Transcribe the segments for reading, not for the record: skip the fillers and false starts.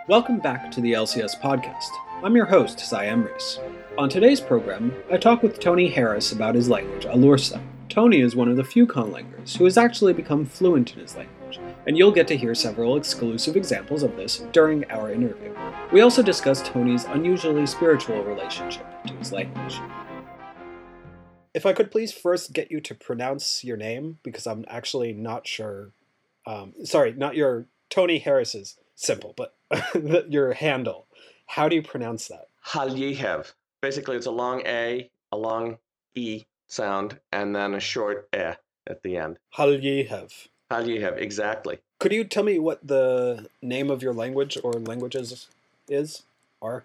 Welcome back to the LCS podcast. I'm your host, Siam Reese. On today's program, I talk with Tony Harris about his language, Alursa. Tony is one of the few conlangers who has actually become fluent in his language, and you'll get to hear several exclusive examples of this during our interview. We also discuss Tony's unusually spiritual relationship to his language. If I could please first get you to pronounce your name, because I'm actually not sure. Not your Tony Harris's simple, but your handle. How do you pronounce that? Halyehev. Basically, it's a long A, a long E sound, and then a short E at the end. Halyehev. Halyehev, exactly. Could you tell me what the name of your language or languages are?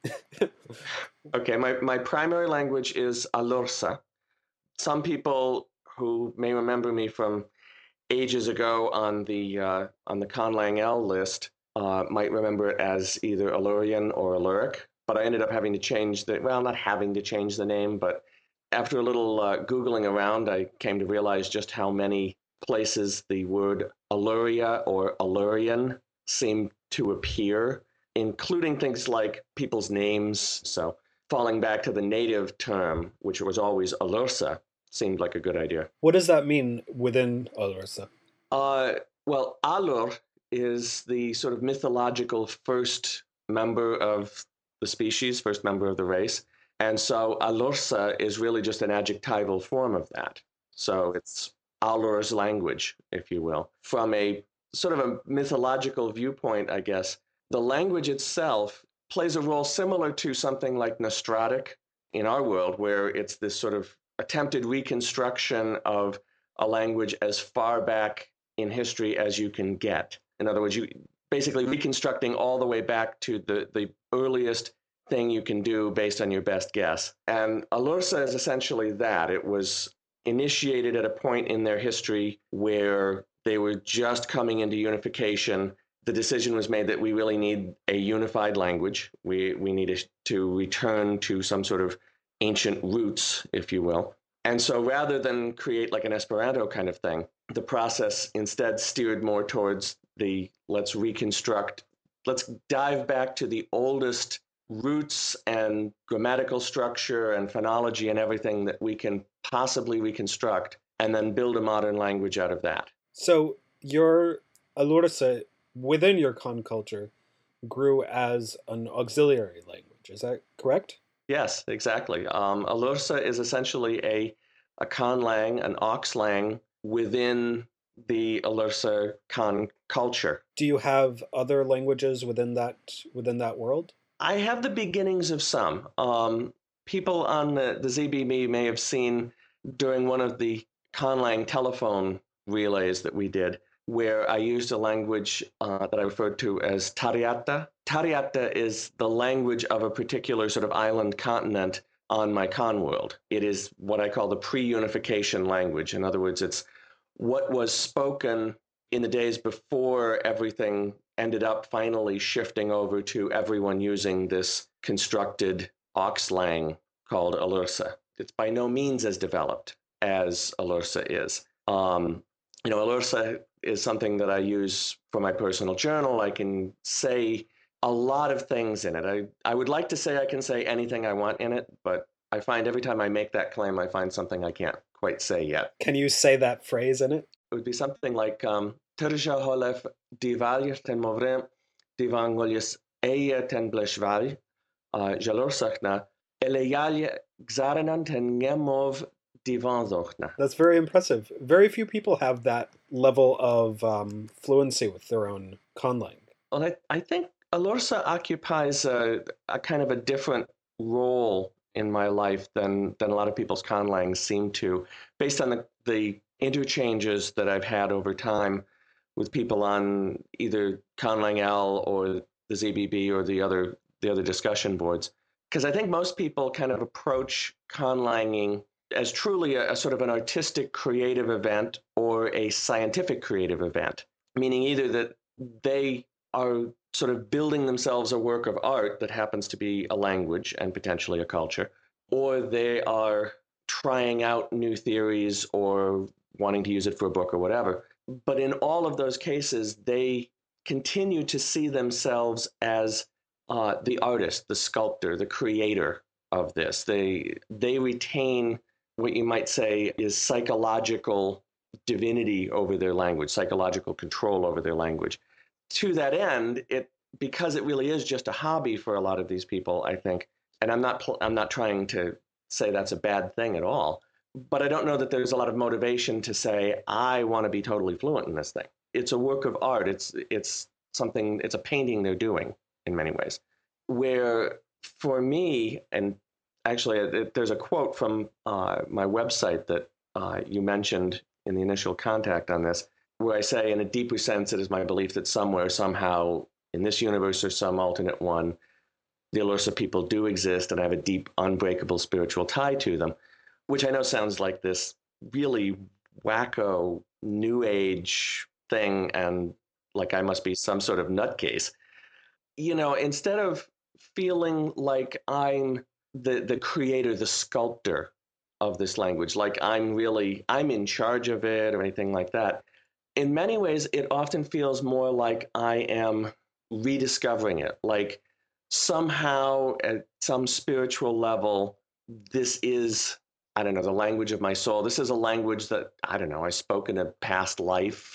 Okay, my primary language is Alursa. Some people who may remember me from ages ago on the Conlang L list might remember it as either Alurian or Aluric, but I ended up having to change not having to change the name, but after a little Googling around, I came to realize just how many places the word Aluria or Alurian seemed to appear, including things like people's names. So falling back to the native term, which was always Alursa, seemed like a good idea. What does that mean within Alursa? Well, Alur is the sort of mythological first member of the species, first member of the race. And so Alursa is really just an adjectival form of that. So it's Alur's language, if you will. From a sort of a mythological viewpoint, I guess, the language itself plays a role similar to something like Nostratic in our world, where it's this sort of attempted reconstruction of a language as far back in history as you can get. In other words, you basically reconstructing all the way back to the earliest thing you can do based on your best guess. And Alursa is essentially that. It was initiated at a point in their history where they were just coming into unification. The decision was made that we really need a unified language. We needed to return to some sort of ancient roots, if you will. And so rather than create like an Esperanto kind of thing, the process instead steered more towards let's dive back to the oldest roots and grammatical structure and phonology and everything that we can possibly reconstruct, and then build a modern language out of that. So your Alursa within your Con culture grew as an auxiliary language. Is that correct? Yes, exactly. Alursa is essentially a conlang, an auxlang within the Alursa Con culture. Do you have other languages within that world? I have the beginnings of some. People on the ZBB may have seen during one of the conlang telephone relays that we did, where I used a language that I referred to as Tariata. Tariata is the language of a particular sort of island continent on my con world. It is what I call the pre-unification language. In other words, it's what was spoken in the days before everything ended up finally shifting over to everyone using this constructed auxlang called Alursa. It's by no means as developed as Alursa is. Alursa is something that I use for my personal journal. I can say a lot of things in it. I would like to say I can say anything I want in it, but I find every time I make that claim, I find something I can't quite say yet. Can you say that phrase in it? It would be something like Terja holef divalir ten movrem divangolius eia ten bleshval jalorsachna eleyalje xaranan ten ngemov divanzochna. That's very impressive. Very few people have that level of fluency with their own conlang. Well, I think Alursa occupies a kind of a different role in my life than a lot of people's conlangs seem to, based on the interchanges that I've had over time with people on either Conlang L or the ZBB or the other discussion boards. Because I think most people kind of approach conlanging as truly a sort of an artistic creative event or a scientific creative event, meaning either that they are sort of building themselves a work of art that happens to be a language and potentially a culture, or they are trying out new theories or wanting to use it for a book or whatever. But in all of those cases, they continue to see themselves as the artist, the sculptor, the creator of this. They retain what you might say is psychological divinity over their language, psychological control over their language. To that end, because it really is just a hobby for a lot of these people, I think, and I'm not trying to say that's a bad thing at all, but I don't know that there's a lot of motivation to say I want to be totally fluent in this thing. It's a work of art. It's something. It's a painting they're doing in many ways. Where for me, and actually, there's a quote from my website that you mentioned in the initial contact on this, where I say, in a deeper sense, it is my belief that somewhere, somehow, in this universe or some alternate one, the Alursa people do exist and have a deep, unbreakable spiritual tie to them, which I know sounds like this really wacko, new age thing, and like I must be some sort of nutcase. Instead of feeling like I'm the creator, the sculptor of this language, like I'm in charge of it or anything like that, in many ways, it often feels more like I am rediscovering it. Like somehow, at some spiritual level, this is, I don't know, the language of my soul. This is a language that, I don't know, I spoke in a past life.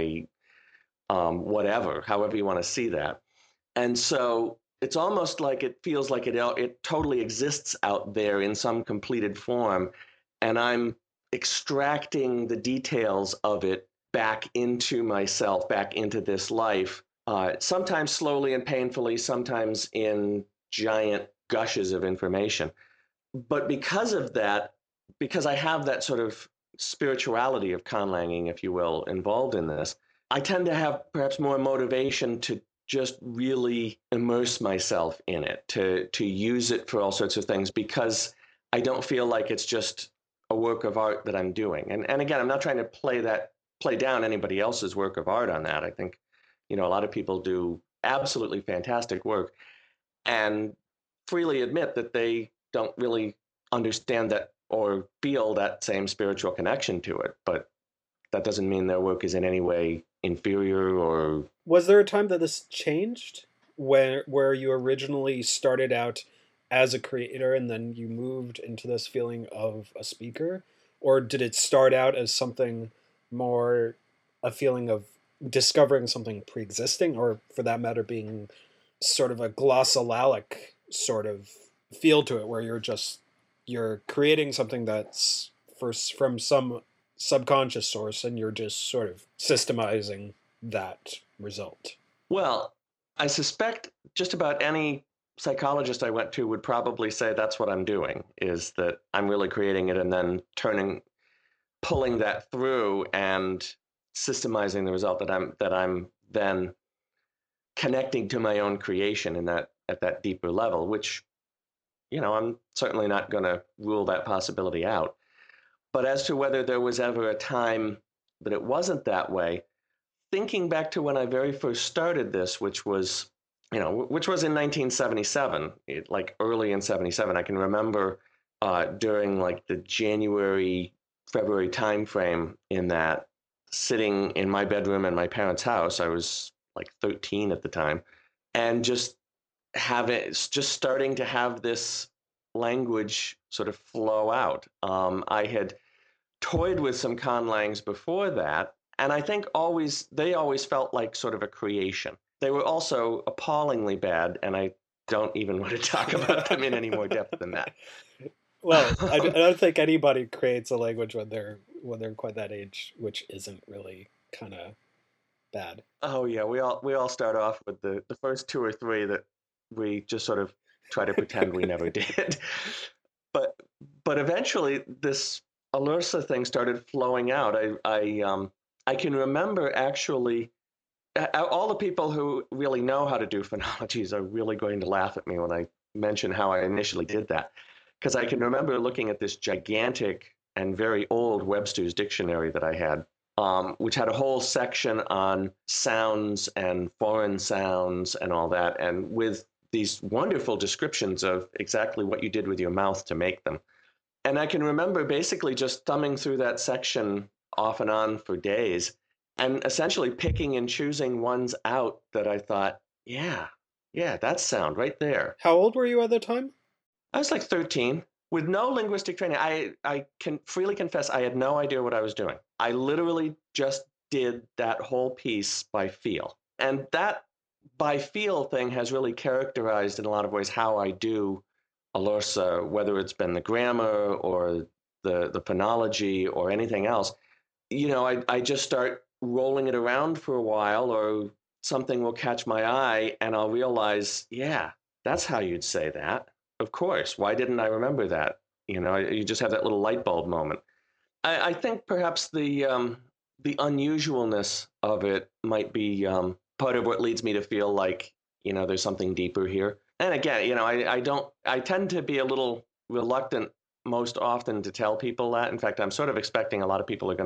Whatever, however you want to see that. And so it's almost like it feels like it totally exists out there in some completed form. And I'm extracting the details of it back into myself, back into this life, sometimes slowly and painfully, sometimes in giant gushes of information. But because of that, because I have that sort of spirituality of conlanging, if you will, involved in this, I tend to have perhaps more motivation to just really immerse myself in it, to use it for all sorts of things, because I don't feel like it's just a work of art that I'm doing. And again, I'm not trying to play down anybody else's work of art on that. I think, a lot of people do absolutely fantastic work and freely admit that they don't really understand that or feel that same spiritual connection to it. But that doesn't mean their work is in any way inferior or... Was there a time that this changed, where you originally started out as a creator and then you moved into this feeling of a speaker? Or did it start out as something more, a feeling of discovering something pre-existing, or for that matter being sort of a glossolalia sort of feel to it, where you're creating something that's from some subconscious source and you're just sort of systemizing that result? Well, I suspect just about any psychologist I went to would probably say that's what I'm doing, is that I'm really creating it and then pulling that through and systemizing the result that I'm then connecting to my own creation at that deeper level, which, I'm certainly not going to rule that possibility out. But as to whether there was ever a time that it wasn't that way, thinking back to when I very first started this, which was in 1977, like early in 77, I can remember during like the January, February timeframe, in that, sitting in my bedroom in my parents' house. I was like 13 at the time, and just starting to have this language sort of flow out. I had toyed with some conlangs before that, and I think they always felt like sort of a creation. They were also appallingly bad, and I don't even want to talk about them in any more depth than that. Well, I don't think anybody creates a language when they're quite that age, which isn't really kind of bad. Oh yeah, we all start off with the first two or three that we just sort of try to pretend we never did. But eventually this Alursa thing started flowing out. I can remember, actually, all the people who really know how to do phonologies are really going to laugh at me when I mention how I initially did that, because I can remember looking at this gigantic and very old Webster's dictionary that I had, which had a whole section on sounds and foreign sounds and all that, and with these wonderful descriptions of exactly what you did with your mouth to make them. And I can remember basically just thumbing through that section off and on for days and essentially picking and choosing ones out that I thought, yeah, yeah, that sound right there. How old were you at the time? I was like 13 with no linguistic training. I can freely confess I had no idea what I was doing. I literally just did that whole piece by feel. And that by feel thing has really characterized in a lot of ways how I do Alursa, whether it's been the grammar or the phonology or anything else. I just start rolling it around for a while, or something will catch my eye and I'll realize, yeah, that's how you'd say that. Of course. Why didn't I remember that? You just have that little light bulb moment. I think perhaps the unusualness of it might be part of what leads me to feel like, there's something deeper here. And again, I tend to be a little reluctant most often to tell people that. In fact, I'm sort of expecting a lot of people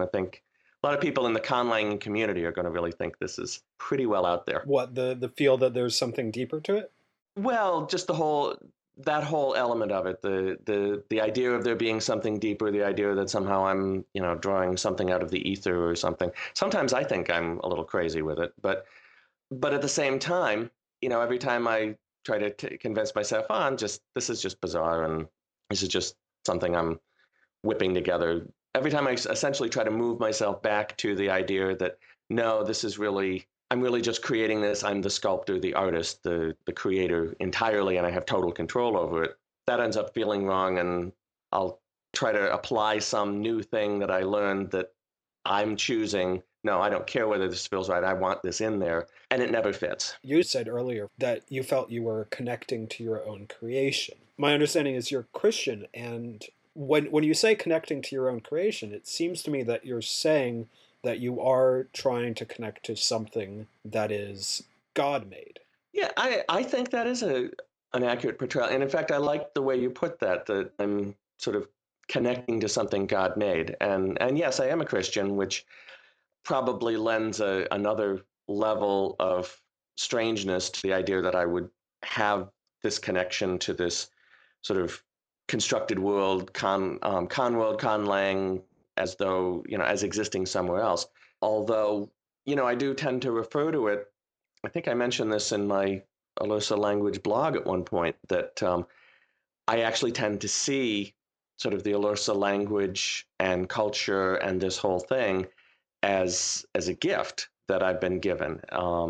in the conlang community are going to really think this is pretty well out there. What, the feel that there's something deeper to it? Well, just that whole element of it, the idea of there being something deeper, the idea that somehow I'm, drawing something out of the ether or something. Sometimes I think I'm a little crazy with it, but at the same time, every time I try to convince myself, this is just bizarre, and this is just something I'm whipping together. Every time I essentially try to move myself back to the idea that no, I'm really just creating this. I'm the sculptor, the artist, the creator entirely, and I have total control over it. That ends up feeling wrong, and I'll try to apply some new thing that I learned that I'm choosing. No, I don't care whether this feels right. I want this in there, and it never fits. You said earlier that you felt you were connecting to your own creation. My understanding is you're Christian, and when you say connecting to your own creation, it seems to me that you're saying that you are trying to connect to something that is God-made. Yeah, I think that is an accurate portrayal. And in fact, I like the way you put that I'm sort of connecting to something God made. And yes, I am a Christian, which probably lends another level of strangeness to the idea that I would have this connection to this sort of constructed world, con world, conlang, as though, as existing somewhere else. Although, I do tend to refer to it. I think I mentioned this in my Alursa language blog at one point, that I actually tend to see sort of the Alursa language and culture and this whole thing as a gift that I've been given.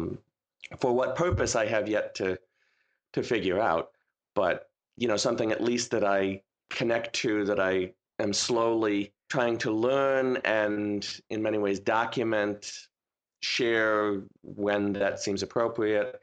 For what purpose I have yet to figure out, but something at least that I connect to, that I am slowly trying to learn and in many ways document, share when that seems appropriate.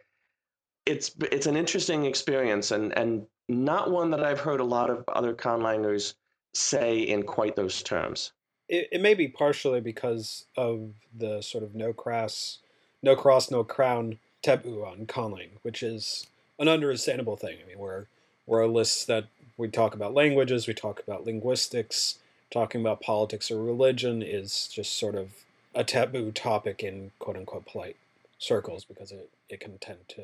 It's an interesting experience, and not one that I've heard a lot of other conlangers say in quite those terms. It may be partially because of the sort of no cross, no crown taboo on conlang, which is an understandable thing. I mean, we're a list that we talk about languages, we talk about linguistics, talking about politics or religion is just sort of a taboo topic in quote-unquote polite circles, because it can tend to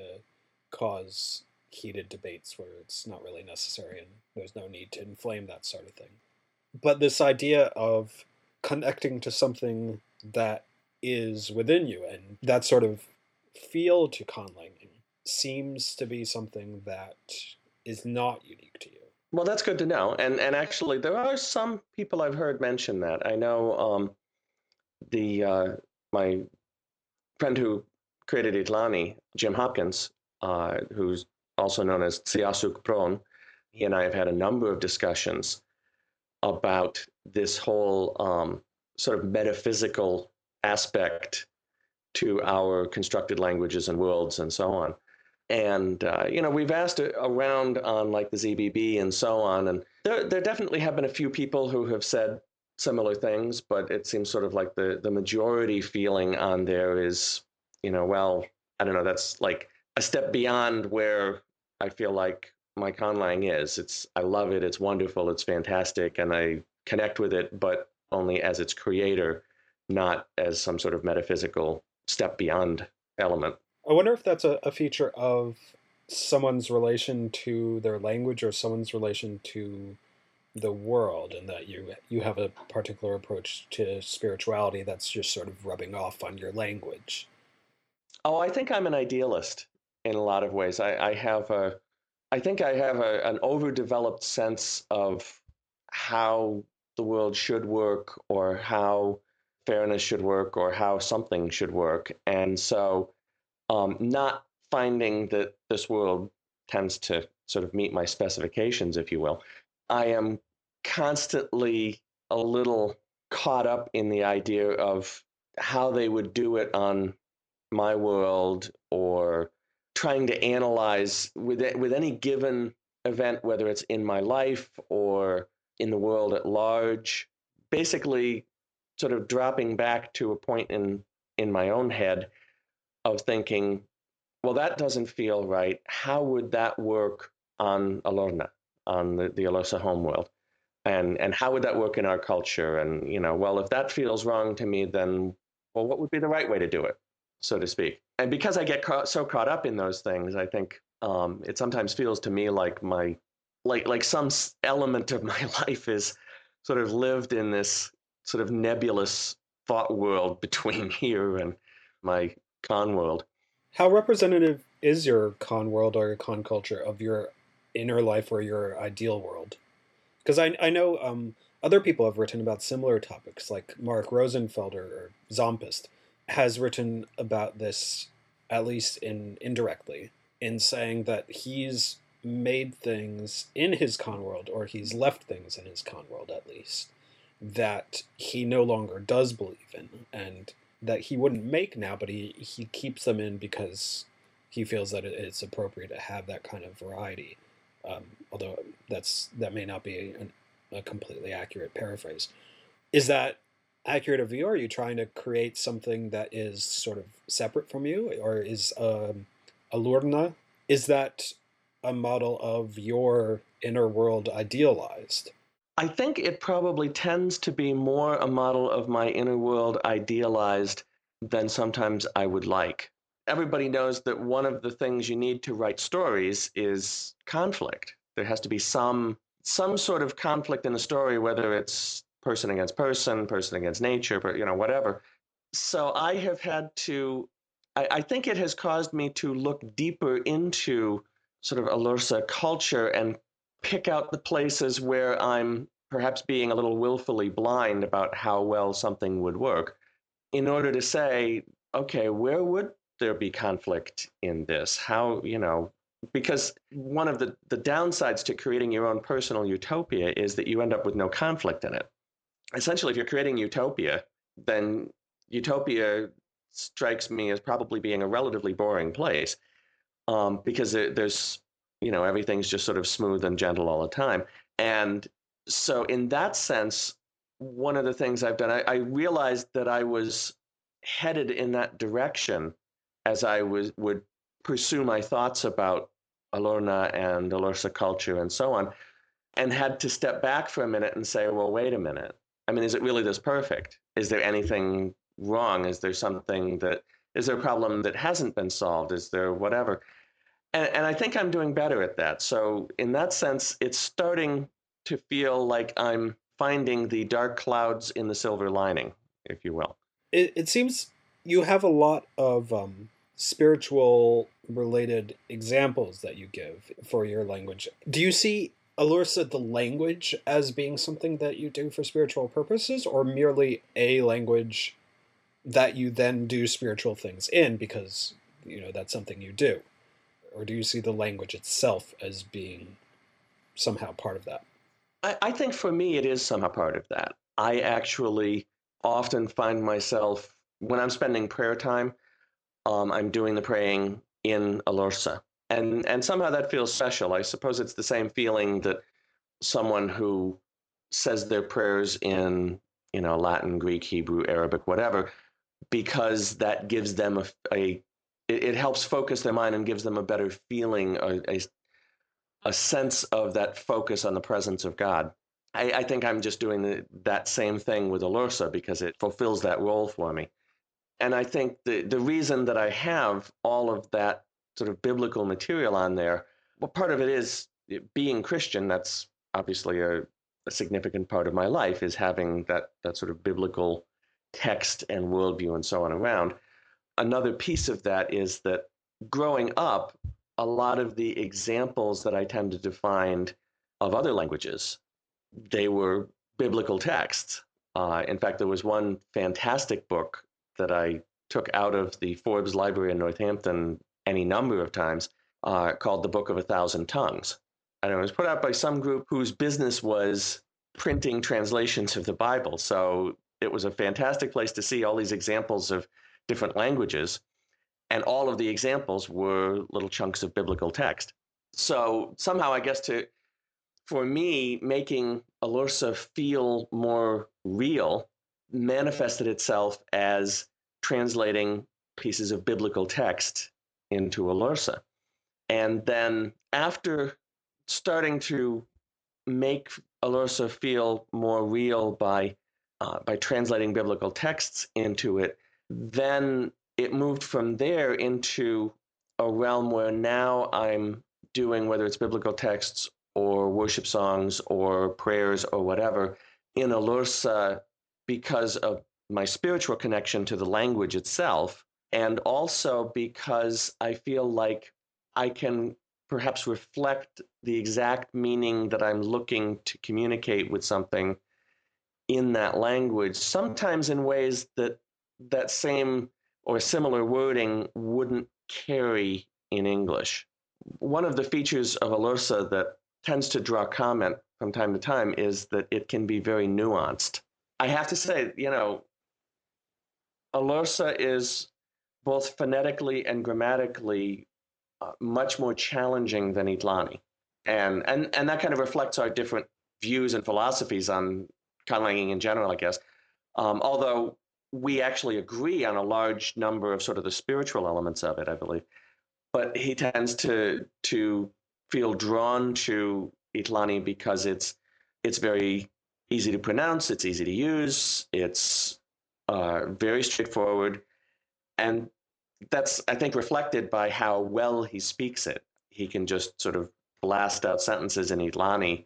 cause heated debates where it's not really necessary and there's no need to inflame that sort of thing. But this idea of connecting to something that is within you, and that sort of feel to conlanging seems to be something that is not unique to you. Well, that's good to know. And actually, there are some people I've heard mention that. I know my friend who created Itlani, Jim Hopkins, who's also known as Siasuk Pron. He and I have had a number of discussions about this whole sort of metaphysical aspect to our constructed languages and worlds and so on. And, we've asked around on like the ZBB and so on, and there definitely have been a few people who have said similar things, but it seems sort of like the majority feeling on there is, well, I don't know, that's like a step beyond where I feel like my conlang is. I love it, it's wonderful, it's fantastic, and I connect with it, but only as its creator, not as some sort of metaphysical step beyond element. I wonder if that's a feature of someone's relation to their language or someone's relation to the world, and that you have a particular approach to spirituality that's just sort of rubbing off on your language. Oh, I think I'm an idealist in a lot of ways. I think I have an overdeveloped sense of how the world should work, or how fairness should work, or how something should work. And so, not finding that this world tends to sort of meet my specifications, if you will, I am constantly a little caught up in the idea of how they would do it on my world, or trying to analyze with any given event, whether it's in my life or in the world at large, basically sort of dropping back to a point in my own head of thinking, well, that doesn't feel right. How would that work on Alorna, on the Alosa homeworld? And how would that work in our culture? And, well, if that feels wrong to me, then, well, what would be the right way to do it, so to speak? And because I get so caught up in those things, I think it sometimes feels to me like like some element of my life is sort of lived in this sort of nebulous thought world between here and my con world. How representative is your con world or your con culture of your inner life or your ideal world? Because I know other people have written about similar topics, like Mark Rosenfelder or Zompist has written about this, at least indirectly, in saying that he's made things in his con world, or he's left things in his con world at least, that he no longer does believe in, and that he wouldn't make now, but he keeps them in because he feels that it's appropriate to have that kind of variety. Although that may not be a completely accurate paraphrase. Is that accurate of you? Or are you trying to create something that is sort of separate from you? Or is Alurna, is that a model of your inner world idealized? I think it probably tends to be more a model of my inner world idealized than sometimes I would like. Everybody knows that one of the things you need to write stories is conflict. There has to be some sort of conflict in the story, whether it's person against person, person against nature, but whatever. So I have had to. I think it has caused me to look deeper into sort of Alursa culture and pick out the places where I'm perhaps being a little willfully blind about how well something would work, in order to say, okay, where would there be conflict in this? How, because one of the downsides to creating your own personal utopia is that you end up with no conflict in it. Essentially, if you're creating utopia, then utopia strikes me as probably being a relatively boring place, because there's, everything's just sort of smooth and gentle all the time. And so in that sense, one of the things I've done, I realized that I was headed in that direction as I would pursue my thoughts about Alorna and Alorsa culture and so on, and had to step back for a minute and say, well, wait a minute. I mean, is it really this perfect? Is there anything wrong? Is there a problem that hasn't been solved? Is there whatever? And I think I'm doing better at that. So in that sense, it's starting to feel like I'm finding the dark clouds in the silver lining, if you will. It seems you have a lot of spiritual related examples that you give for your language. Do you see Alursa, the language, as being something that you do for spiritual purposes, or merely a language that you then do spiritual things in because, that's something you do? Or do you see the language itself as being somehow part of that? I think for me, it is somehow part of that. I actually often find myself, when I'm spending prayer time, I'm doing the praying in Alursa. And somehow that feels special. I suppose it's the same feeling that someone who says their prayers in, Latin, Greek, Hebrew, Arabic, whatever, because that gives them it helps focus their mind and gives them a better feeling, a sense of that focus on the presence of God. I think I'm just doing that same thing with Alursa because it fulfills that role for me. And I think the reason that I have all of that sort of biblical material on there, well, part of it is being Christian. That's obviously a significant part of my life, is having that sort of biblical text and worldview and so on around. Another piece of that is that growing up, a lot of the examples that I tended to find of other languages, they were biblical texts. In fact, there was one fantastic book that I took out of the Forbes Library in Northampton any number of times, called The Book of a Thousand Tongues. And it was put out by some group whose business was printing translations of the Bible. So it was a fantastic place to see all these examples of different languages. And all of the examples were little chunks of biblical text. So somehow, I guess, for me, making Alursa feel more real manifested itself as translating pieces of biblical text into Alursa. And then after starting to make Alursa feel more real by translating biblical texts into it, then it moved from there into a realm where now I'm doing, whether it's biblical texts or worship songs or prayers or whatever, in Alursa because of my spiritual connection to the language itself, and also because I feel like I can perhaps reflect the exact meaning that I'm looking to communicate with something in that language, sometimes in ways that that same or similar wording wouldn't carry in English. One of the features of Alursa that tends to draw comment from time to time is that it can be very nuanced. I have to say, Alursa is both phonetically and grammatically much more challenging than Itlani. And that kind of reflects our different views and philosophies on conlanging in general, I guess. Although we actually agree on a large number of sort of the spiritual elements of it, I believe. But he tends to feel drawn to Itlani because it's very easy to pronounce, it's easy to use, it's very straightforward, and that's, I think, reflected by how well he speaks it. He can just sort of blast out sentences in Itlani,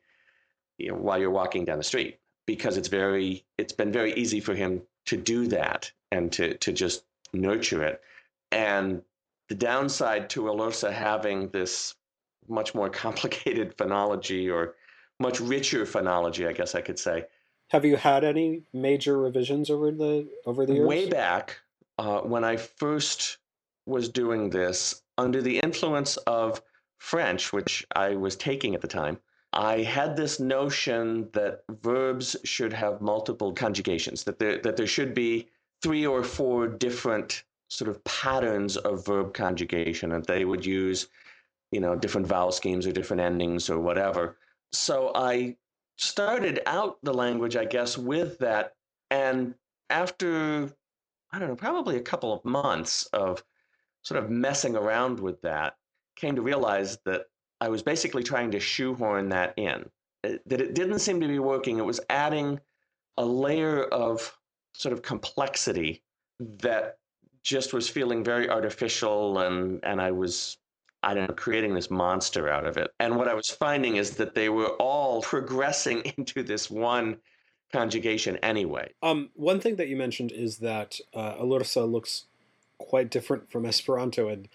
while you're walking down the street, because it's been very easy for him to do that and to just nurture it. And the downside to Alursa having this much more complicated phonology, or much richer phonology, I guess I could say. Have you had any major revisions over the years? Way back, when I first was doing this, under the influence of French, which I was taking at the time, I had this notion that verbs should have multiple conjugations, that there should be 3 or 4 different sort of patterns of verb conjugation, and they would use, different vowel schemes or different endings or whatever. So I started out the language, I guess, with that. And after, I don't know, probably a couple of months of sort of messing around with that, came to realize that I was basically trying to shoehorn that in, that it didn't seem to be working. It was adding a layer of sort of complexity that just was feeling very artificial, and I was, I don't know, creating this monster out of it. And what I was finding is that they were all progressing into this one conjugation anyway. One thing that you mentioned is that Alursa looks quite different from Esperanto, and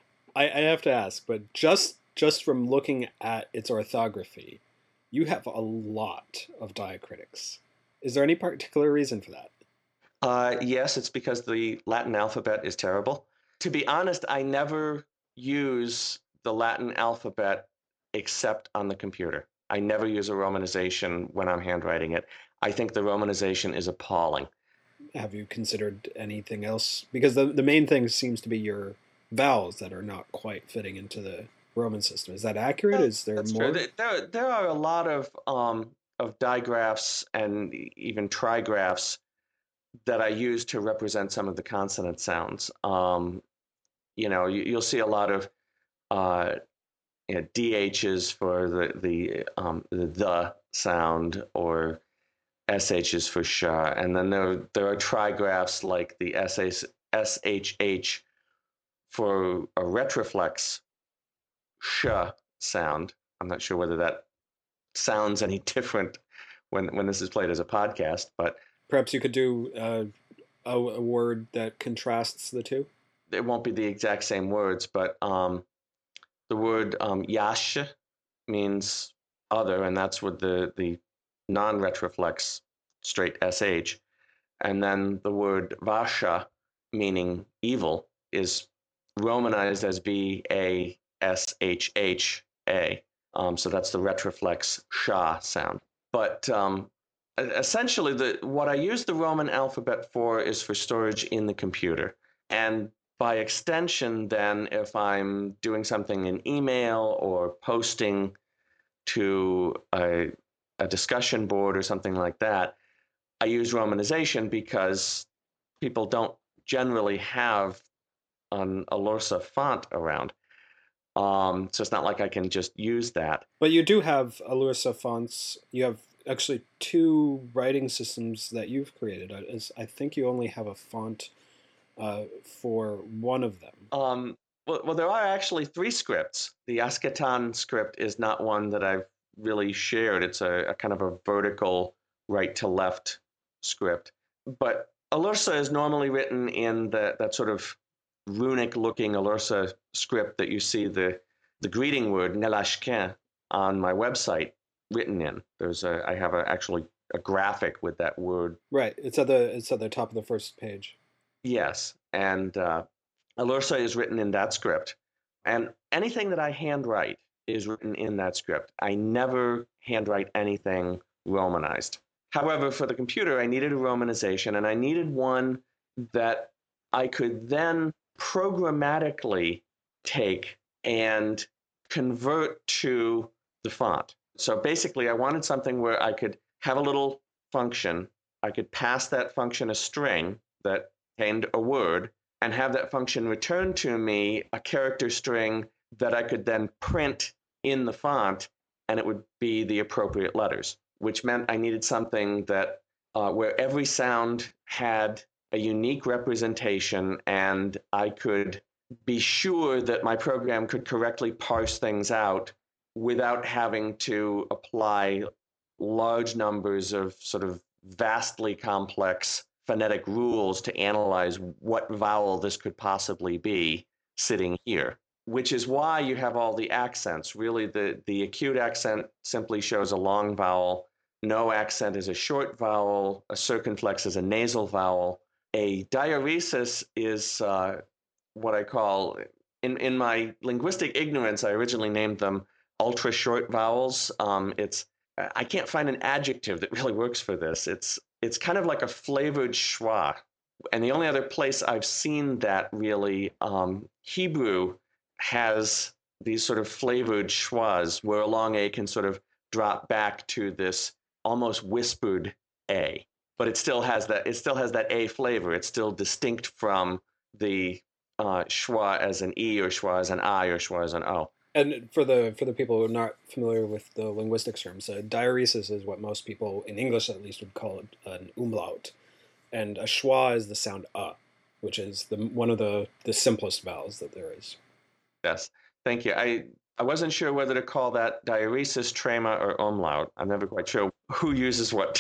I have to ask, but just from looking at its orthography, you have a lot of diacritics. Is there any particular reason for that? Yes, it's because the Latin alphabet is terrible. To be honest, I never use the Latin alphabet except on the computer. I never use a romanization when I'm handwriting it. I think the romanization is appalling. Have you considered anything else? Because the main thing seems to be your vowels that are not quite fitting into the Roman system. Is that accurate? Is there That's more? true. There are a lot of digraphs and even trigraphs that I use to represent some of the consonant sounds. You'll see a lot of DHs for the sound, or SHs for sh, and then there are trigraphs like the SHH for a retroflex sh sound. I'm not sure whether that sounds any different when this is played as a podcast. But Perhaps you could do a word that contrasts the two. it won't be the exact same words, but the word yash means other, and that's with the non-retroflex straight sh. And then the word vasha, meaning evil, is romanized as VASHHA. So that's the retroflex sha sound. But essentially, what I use the Roman alphabet for is for storage in the computer. And by extension, then, if I'm doing something in email or posting to a discussion board or something like that, I use romanization because people don't generally have an Alursa font around. So it's not like I can just use that. But you do have Alursa fonts. You have actually two writing systems that you've created. I think you only have a font for one of them. Well, there are actually three scripts. The Asketan script is not one that I've really shared. It's a kind of a vertical right to left script. But Alursa is normally written in that sort of runic-looking Alursa script that you see the greeting word Nelashkin on my website written in. I have actually a graphic with that word. Right. It's at the top of the first page. Yes, and Alursa is written in that script, and anything that I handwrite is written in that script. I never handwrite anything romanized. However, for the computer, I needed a romanization, and I needed one that I could then programmatically take and convert to the font. So basically, I wanted something where I could have a little function. I could pass that function a string that contained a word, and have that function return to me a character string that I could then print in the font, and it would be the appropriate letters, which meant I needed something that where every sound had a unique representation, and I could be sure that my program could correctly parse things out without having to apply large numbers of sort of vastly complex phonetic rules to analyze what vowel this could possibly be sitting here, which is why you have all the accents. Really, the acute accent simply shows a long vowel. No accent is a short vowel. A circumflex is a nasal vowel. A diaeresis is what I call, in my linguistic ignorance, I originally named them ultra short vowels. I can't find an adjective that really works for this. It's kind of like a flavored schwa. And the only other place I've seen that really, Hebrew has these sort of flavored schwas where a long A can sort of drop back to this almost whispered A. But it still has that A flavor. It's still distinct from the schwa as an E or schwa as an I or schwa as an O. And for the people who are not familiar with the linguistics terms, diaeresis is what most people, in English at least, would call it an umlaut. And a schwa is the sound which is one of the simplest vowels that there is. Yes, thank you. I wasn't sure whether to call that diaeresis, trema, or umlaut. I'm never quite sure who uses what.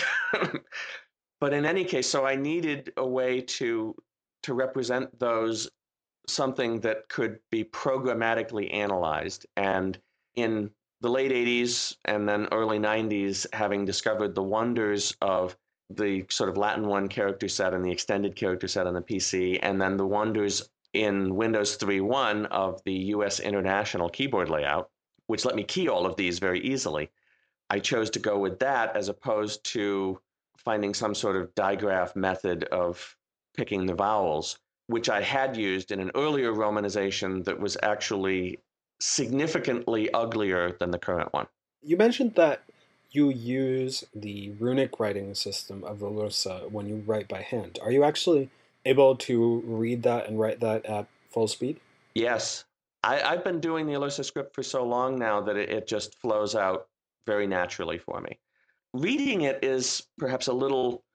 But in any case, so I needed a way to represent those, something that could be programmatically analyzed. And in the late 80s and then early 90s, having discovered the wonders of the sort of Latin 1 character set and the extended character set on the PC, and then the wonders in Windows 3.1 of the US International keyboard layout, which let me key all of these very easily, I chose to go with that as opposed to finding some sort of digraph method of picking the vowels, which I had used in an earlier romanization that was actually significantly uglier than the current one. You mentioned that you use the runic writing system of Alursa when you write by hand. Are you actually able to read that and write that at full speed? Yes. I've been doing the Alursa script for so long now that it just flows out very naturally for me. Reading it is perhaps I'm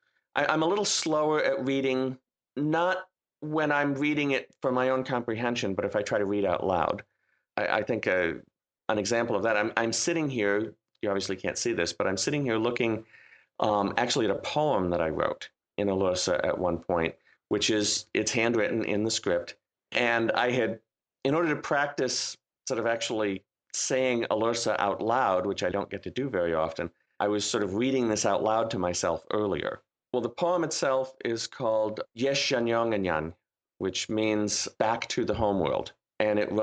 a little slower at reading, not when I'm reading it for my own comprehension, but if I try to read out loud. I think an example of that, I'm sitting here, you obviously can't see this, but I'm sitting here looking actually at a poem that I wrote in Alursa at one point, which it's handwritten in the script. And I had, in order to practice sort of actually saying Alursa out loud, which I don't get to do very often, I was sort of reading this out loud to myself earlier. Well, the poem itself is called Yeshanyanganyan, which means back to the homeworld. And it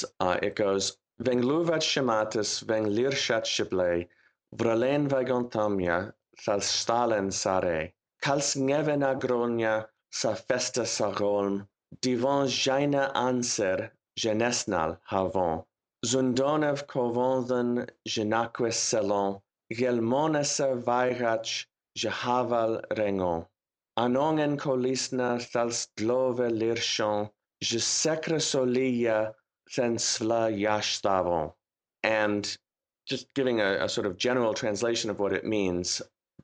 goes, Veng luvat shematis, veng lirshat shible, vralen vagontamya, sal stalen sare, kals ngevena gronya, sa festa sarolm, divan jaina anser, genesnal havon, zundonev kovondan genaques selon, gelmonesa vairach, jehaval rengon. Anongen kolisna thals glove lirshon, je sekre solia sensvla yashstavon. And just giving a sort of general translation of what it means,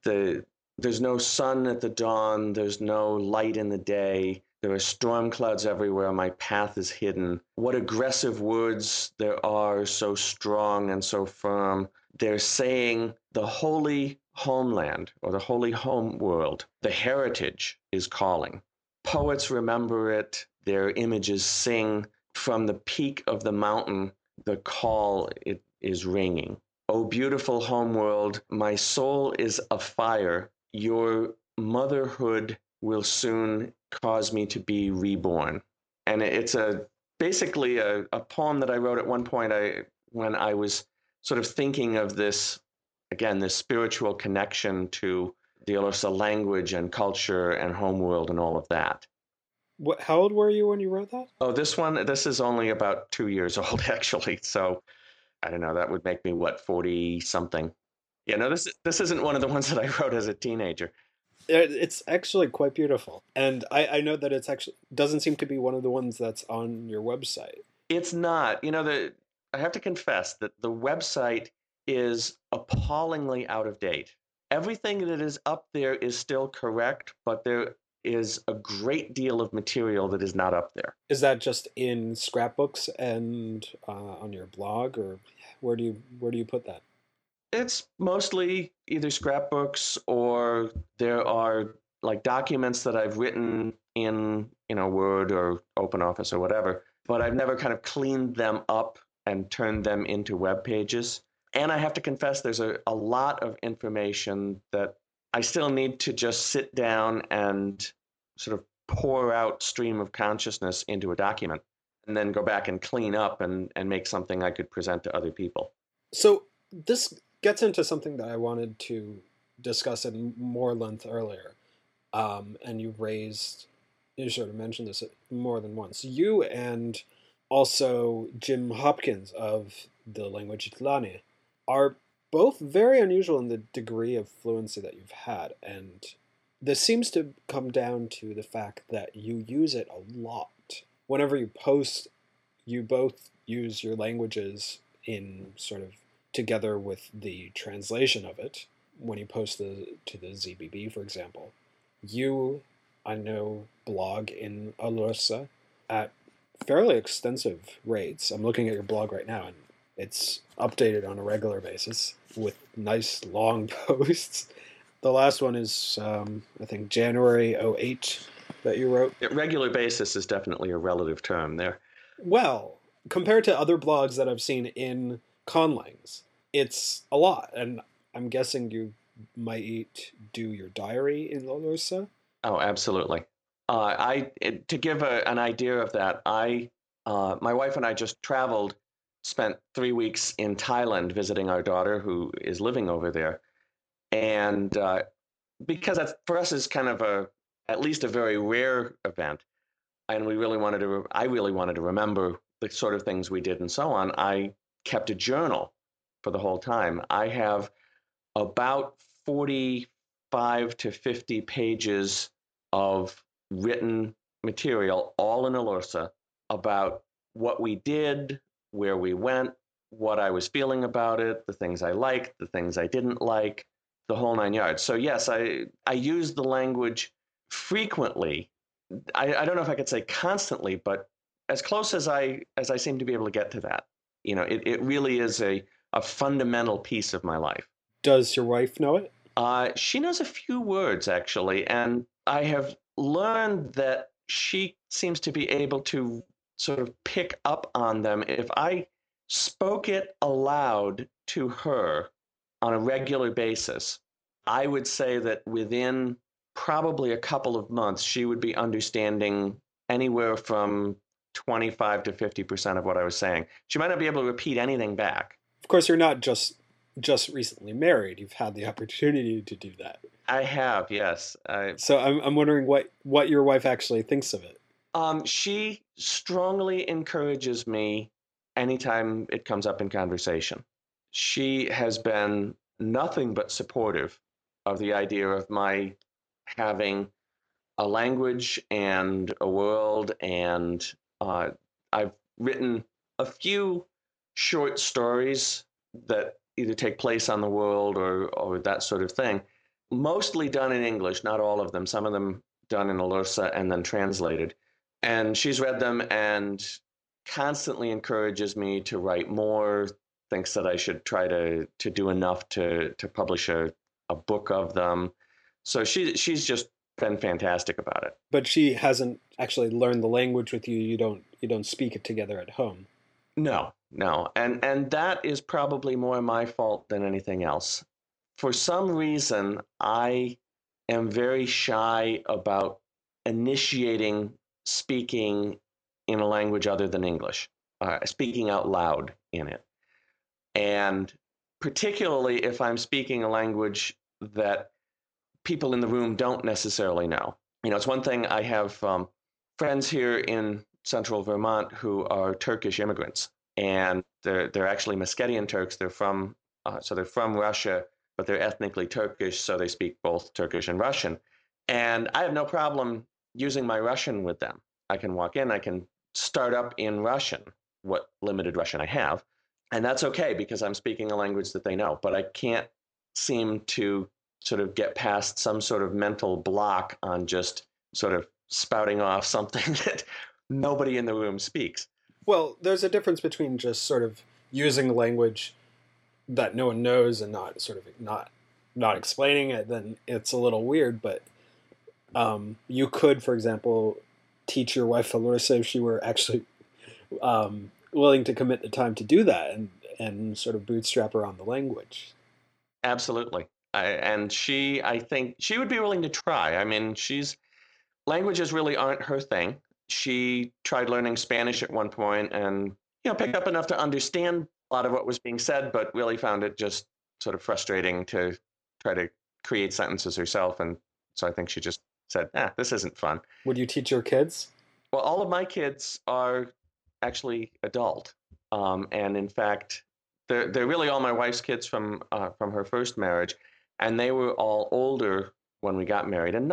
there's no sun at the dawn, there's no light in the day, there are storm clouds everywhere, my path is hidden. What aggressive words there are, so strong and so firm. They're saying the holy homeland or the holy home world, the heritage is calling. Poets remember it, their images sing. From the peak of the mountain, the call it is ringing. O beautiful homeworld, my soul is afire. Your motherhood will soon cause me to be reborn. And it's basically a poem that I wrote at one point when I was sort of thinking of this, again, this spiritual connection to the Alursa language and culture and homeworld and all of that. How old were you when you wrote that? Oh, this is only about 2 years old, actually. So I don't know, that would make me, 40 something. Yeah, no, this isn't one of the ones that I wrote as a teenager. It's actually quite beautiful. And I know that it's actually doesn't seem to be one of the ones that's on your website. It's not. I have to confess that the website is appallingly out of date. Everything that is up there is still correct, but there is a great deal of material that is not up there. Is that just in scrapbooks and on your blog, or where do you put that? It's mostly either scrapbooks or there are like documents that I've written in Word or OpenOffice or whatever, but I've never kind of cleaned them up and turned them into web pages. And I have to confess, there's a lot of information that I still need to just sit down and sort of pour out stream of consciousness into a document and then go back and clean up and make something I could present to other people. So this gets into something that I wanted to discuss in more length earlier. And you sort of mentioned this more than once. You and also Jim Hopkins of the language Itlani are both very unusual in the degree of fluency that you've had. And this seems to come down to the fact that you use it a lot. Whenever you post, you both use your languages in sort of together with the translation of it. When you post to the ZBB, for example, you, I know, blog in Alursa at fairly extensive rates. I'm looking at your blog right now, and it's updated on a regular basis with nice long posts. The last one is, I think, January 2008 that you wrote. Regular basis is definitely a relative term there. Well, compared to other blogs that I've seen in Conlangs, it's a lot. And I'm guessing you might do your diary in Alursa. Oh, absolutely. To give an idea of that, my wife and I just traveled, spent 3 weeks in Thailand visiting our daughter who is living over there. And because that for us is kind of at least a very rare event, and I really wanted to remember the sort of things we did and so on, I kept a journal for the whole time. I have about 45 to 50 pages of written material, all in Alursa, about what we did, where we went, what I was feeling about it, the things I liked, the things I didn't like, the whole 9 yards. So yes, I use the language frequently. I don't know if I could say constantly, but as close as I seem to be able to get to that. It really is a fundamental piece of my life. Does your wife know it? She knows a few words, actually, and I have learned that she seems to be able to sort of pick up on them. If I spoke it aloud to her on a regular basis, I would say that within probably a couple of months, she would be understanding anywhere from 25 to 50% of what I was saying. She might not be able to repeat anything back. Of course, you're not just recently married. You've had the opportunity to do that. I have, yes. So I'm wondering what your wife actually thinks of it. She strongly encourages me anytime it comes up in conversation. She has been nothing but supportive of the idea of my having a language and a world, and I've written a few short stories that either take place on the world or that sort of thing, mostly done in English, not all of them, some of them done in Alursa and then translated. And she's read them and constantly encourages me to write more, thinks that I should try to do enough to publish a book of them. So she's just been fantastic about it. But she hasn't actually learned the language with you. You don't speak it together at home. No. And that is probably more my fault than anything else. For some reason, I am very shy about initiating speaking in a language other than English, speaking out loud in it. And particularly if I'm speaking a language that people in the room don't necessarily know. You know, it's one thing. I have friends here in central Vermont who are Turkish immigrants, and they're actually Meskhetian Turks. They're from Russia, but they're ethnically Turkish, so they speak both Turkish and Russian. And I have no problem using my Russian with them. I can walk in, I can start up in Russian, what limited Russian I have, and that's okay because I'm speaking a language that they know. But I can't seem to sort of get past some sort of mental block on just sort of spouting off something that nobody in the room speaks. Well, there's a difference between just sort of using a language that no one knows and not explaining it. Then it's a little weird. But you could, for example, teach your wife Alursa if she were actually willing to commit the time to do that and sort of bootstrap her on the language. Absolutely. I think she would be willing to try. I mean, languages really aren't her thing. She tried learning Spanish at one point and, picked up enough to understand a lot of what was being said, but really found it just sort of frustrating to try to create sentences herself. And so I think she just said, this isn't fun. Would you teach your kids? Well, all of my kids are actually adult. And in fact, they're really all my wife's kids from her first marriage. And they were all older when we got married. And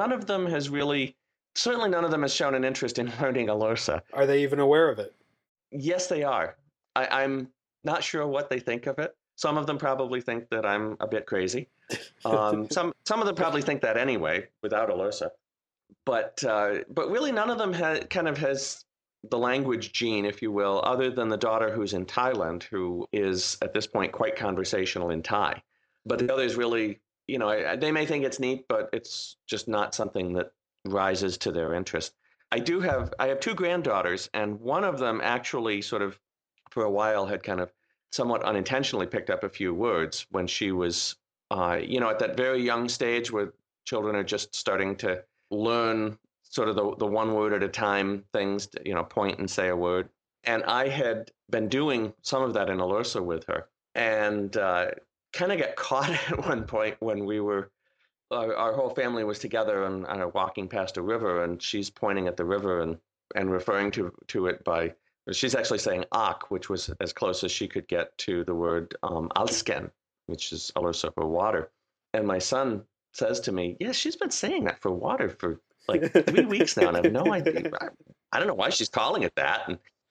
certainly none of them has shown an interest in learning Alursa. Are they even aware of it? Yes, they are. I'm not sure what they think of it. Some of them probably think that I'm a bit crazy. Some of them probably think that anyway, without Alursa. But really none of them has the language gene, if you will, other than the daughter who's in Thailand, who is at this point quite conversational in Thai. But the others really, they may think it's neat, but it's just not something that rises to their interest. I have two granddaughters, and one of them actually sort of for a while had kind of somewhat unintentionally picked up a few words when she was, at that very young stage where children are just starting to learn sort of the one word at a time things, point and say a word. And I had been doing some of that in Alursa with her, and kind of got caught at one point when we were, our whole family was together and walking past a river, and she's pointing at the river and referring to it by, she's actually saying ak, which was as close as she could get to the word alsken, which is Alursa for water. And my son says to me, yeah, she's been saying that for water for like 3 weeks now, and I have no idea. I don't know why she's calling it that.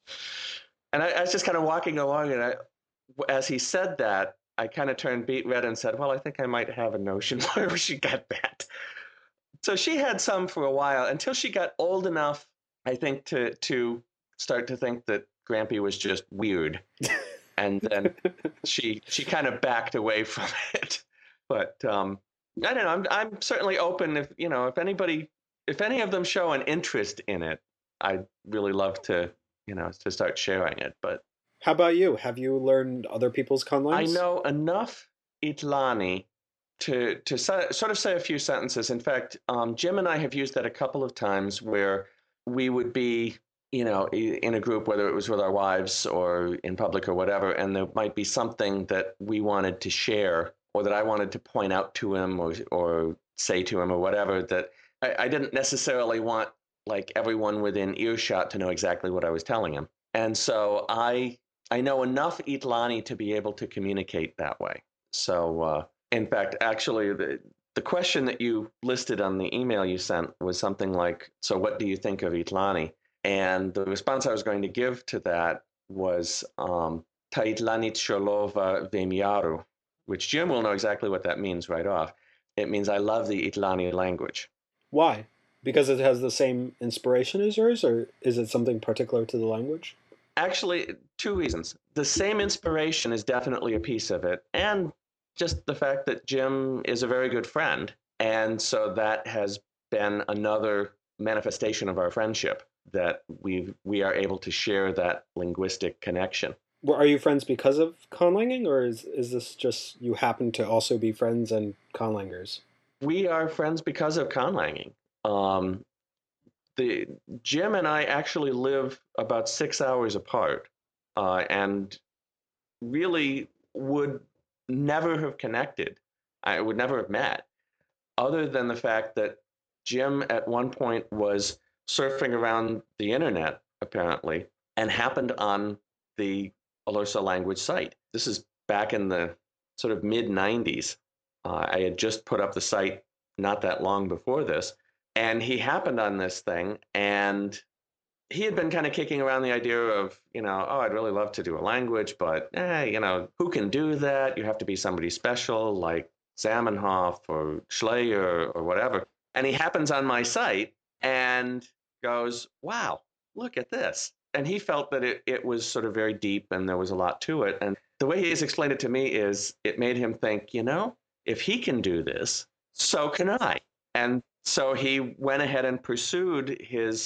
And I was just kind of walking along, and as he said that, I kind of turned beet red and said, well, I think I might have a notion where she got that. So she had some for a while until she got old enough, I think, to start to think that Grampy was just weird. And then she kind of backed away from it. But I don't know. I'm certainly open if any of them show an interest in it, I'd really love to start sharing it. But How about you? Have you learned other people's I conlangs? know enough Itlani to sort of say a few sentences. In fact, Jim and I have used that a couple of times where we would be, in a group, whether it was with our wives or in public or whatever, and there might be something that we wanted to share or that I wanted to point out to him or say to him or whatever that I didn't necessarily want like everyone within earshot to know exactly what I was telling him. And so I know enough Itlani to be able to communicate that way. So, in fact, actually, the question that you listed on the email you sent was something like, "So, what do you think of Itlani?" And the response I was going to give to that was "Ta Itlanit Sholova Vemiaru," which Jim will know exactly what that means right off. It means I love the Itlani language. Why? Because it has the same inspiration as yours, or is it something particular to the language? Actually, two reasons. The same inspiration is definitely a piece of it, and just the fact that Jim is a very good friend. And so that has been another manifestation of our friendship that we are able to share that linguistic connection. Well, are you friends because of conlanging, or is this just you happen to also be friends and conlangers? We are friends because of conlanging. Um, the Jim and I actually live about 6 hours apart, and really would never have connected. I would never have met, other than the fact that Jim at one point was surfing around the internet, apparently, and happened on the Alursa language site. This is back in the sort of mid 90s. I had just put up the site not that long before this, and he happened on this thing and he had been kind of kicking around the idea of, oh, I'd really love to do a language, but, who can do that? You have to be somebody special like Zamenhof or Schleyer or whatever. And he happens on my site and goes, wow, look at this. And he felt that it was sort of very deep and there was a lot to it. And the way he has explained it to me is it made him think, if he can do this, so can I. And so he went ahead and pursued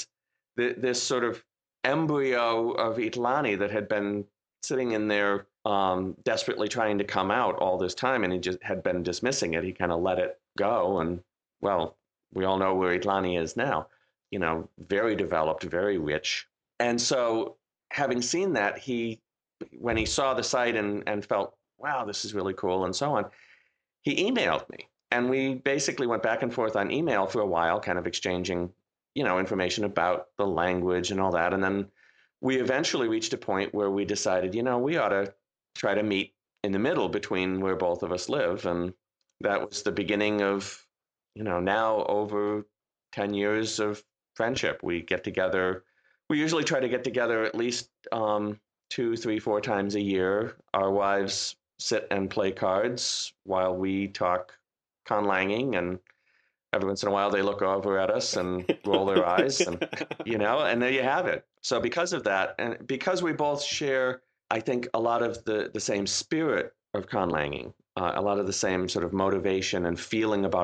this sort of embryo of Itlani that had been sitting in there desperately trying to come out all this time, and he just had been dismissing it. He kind of let it go, and well, we all know where Itlani is now. Very developed, very rich, and so having seen that, when he saw the site and felt, wow, this is really cool, and so on, he emailed me. And we basically went back and forth on email for a while, kind of exchanging, information about the language and all that. And then we eventually reached a point where we decided, we ought to try to meet in the middle between where both of us live. And that was the beginning of, now over 10 years of friendship. We get together. We usually try to get together at least two, three, four times a year. Our wives sit and play cards while we talk conlanging, and every once in a while they look over at us and roll their eyes, and and there you have it. So because of that, and because we both share, I think, a lot of the same spirit of conlanging, a lot of the same sort of motivation and feeling about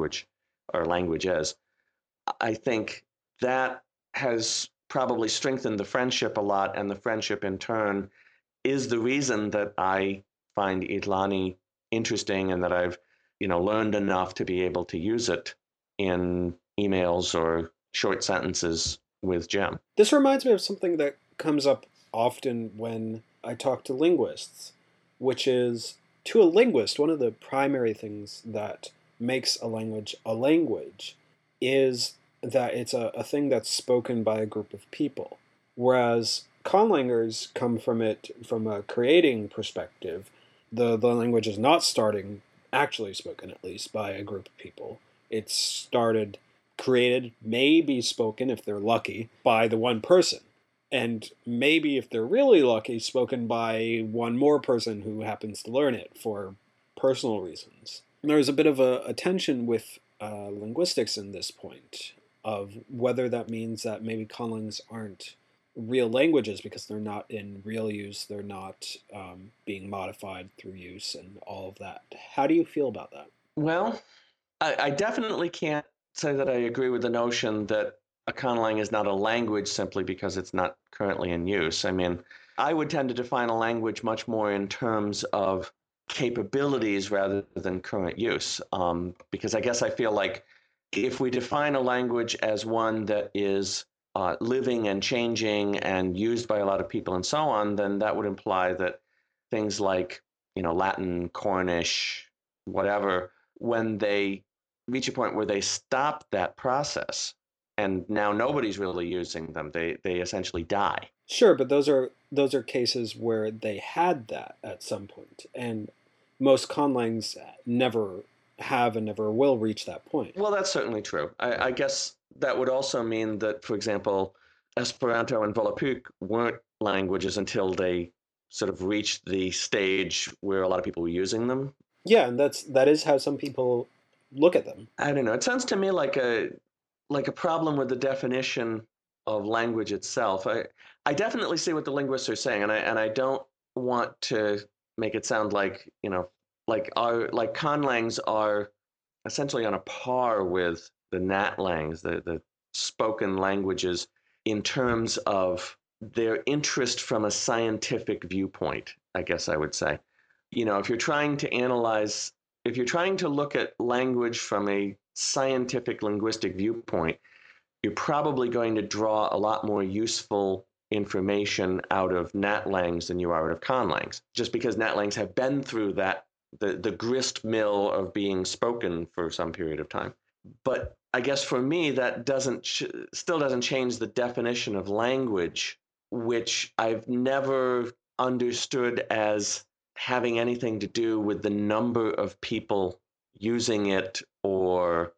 our languages, I think that has probably strengthened the friendship a lot, and the friendship in turn is the reason that I find Itlani interesting and that I've, learned enough to be able to use it in emails or short sentences with Jim. This reminds me of something that comes up often when I talk to linguists, which is to a linguist, one of the primary things that makes a language is that it's a thing that's spoken by a group of people. Whereas conlangers come from it from a creating perspective. The language is not starting, actually spoken at least, by a group of people. It's started, created, maybe spoken, if they're lucky, by the one person. And maybe, if they're really lucky, spoken by one more person who happens to learn it for personal reasons. There's a bit of a tension with linguistics in this point of whether that means that maybe conlangs aren't real languages because they're not in real use, they're not being modified through use and all of that. How do you feel about that? Well, I definitely can't say that I agree with the notion that a conlang is not a language simply because it's not currently in use. I mean, I would tend to define a language much more in terms of capabilities rather than current use, because I guess I feel like if we define a language as one that is living and changing and used by a lot of people and so on, then that would imply that things like, Latin, Cornish, whatever, when they reach a point where they stop that process and now nobody's really using them, they essentially die. Sure, but those are cases where they had that at some point, and most conlangs never have and never will reach that point. Well, that's certainly true. I guess that would also mean that, for example, Esperanto and Volapük weren't languages until they sort of reached the stage where a lot of people were using them. Yeah, and that is how some people look at them. I don't know. It sounds to me like a problem with the definition of language itself. I definitely see what the linguists are saying, and I don't want to make it sound like, like conlangs are essentially on a par with the natlangs, the spoken languages, in terms of their interest from a scientific viewpoint, I guess I would say. If you're trying to analyze, if you're trying to look at language from a scientific linguistic viewpoint, you're probably going to draw a lot more useful information out of natlangs than you are out of conlangs, just because natlangs have been through that the grist mill of being spoken for some period of time. But I guess for me, that still doesn't change the definition of language, which I've never understood as having anything to do with the number of people using it, or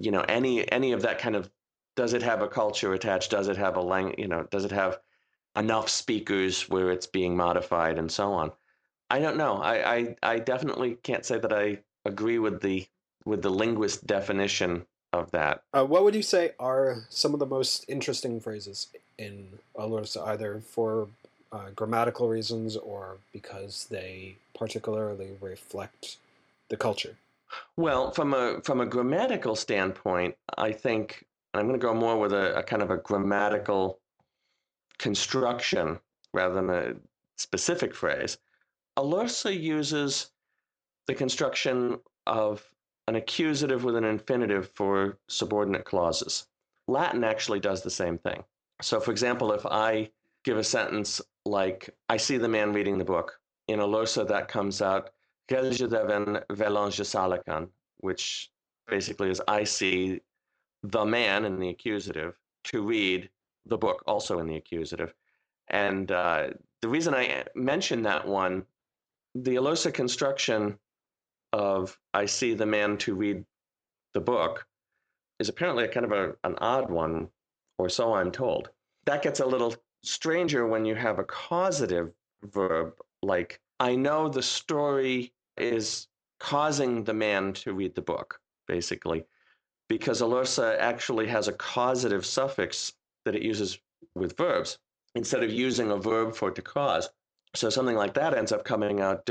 any of that kind of, does it have a culture attached, does it have does it have enough speakers where it's being modified and so on. I don't know. I definitely can't say that I agree with the linguist definition of that. What would you say are some of the most interesting phrases in Alursa, either for grammatical reasons or because they particularly reflect the culture? Well, from a grammatical standpoint, I think I'm going to go more with a kind of a grammatical construction rather than a specific phrase. Alursa uses the construction of an accusative with an infinitive for subordinate clauses. Latin actually does the same thing. So, for example, if I give a sentence like, I see the man reading the book, in Alursa that comes out, which basically is, I see the man in the accusative to read the book, also in the accusative. And the reason I mentioned that one, the Alursa construction of I see the man to read the book is apparently a kind of an odd one, or so I'm told. That gets a little stranger when you have a causative verb, like I know the story is causing the man to read the book, basically, because Alursa actually has a causative suffix that it uses with verbs instead of using a verb for to cause. So something like that ends up coming out,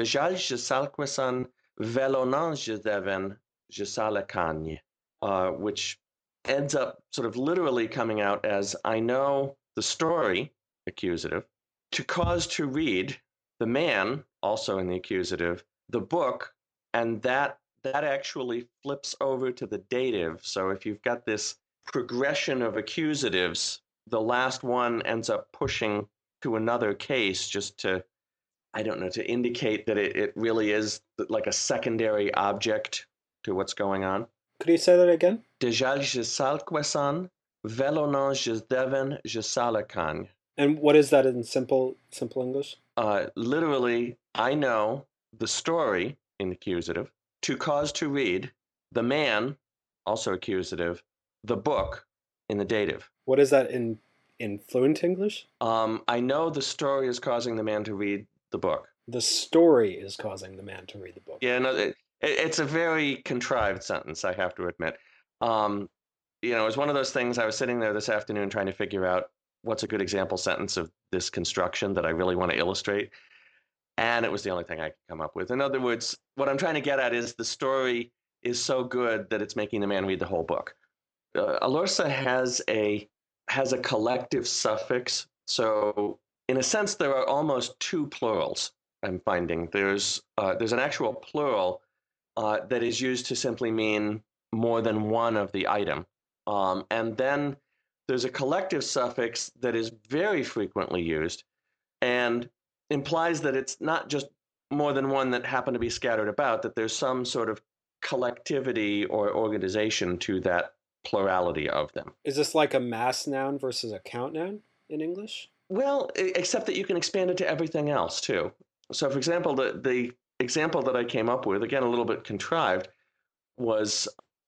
which ends up sort of literally coming out as I know the story, accusative, to cause to read, the man, also in the accusative, the book, and that actually flips over to the dative. So if you've got this progression of accusatives, the last one ends up pushing to another case just to, I don't know, to indicate that it really is like a secondary object to what's going on. Could you say that again? And what is that in simple English? Literally, I know the story in accusative, to cause to read, the man, also accusative, the book in the dative. What is that in fluent English? I know the story is causing the man to read the book. The story is causing the man to read the book. Yeah, no, it's a very contrived sentence, I have to admit. It was one of those things. I was sitting there this afternoon trying to figure out what's a good example sentence of this construction that I really want to illustrate. And it was the only thing I could come up with. In other words, what I'm trying to get at is the story is so good that it's making the man read the whole book. Alursa has a collective suffix, so in a sense there are almost two plurals. I'm finding there's an actual plural that is used to simply mean more than one of the item, and then there's a collective suffix that is very frequently used and implies that it's not just more than one that happen to be scattered about, that there's some sort of collectivity or organization to that plurality of them. Is this like a mass noun versus a count noun in English? Well, except that you can expand it to everything else too. So, for example, the example that I came up with, again, a little bit contrived, was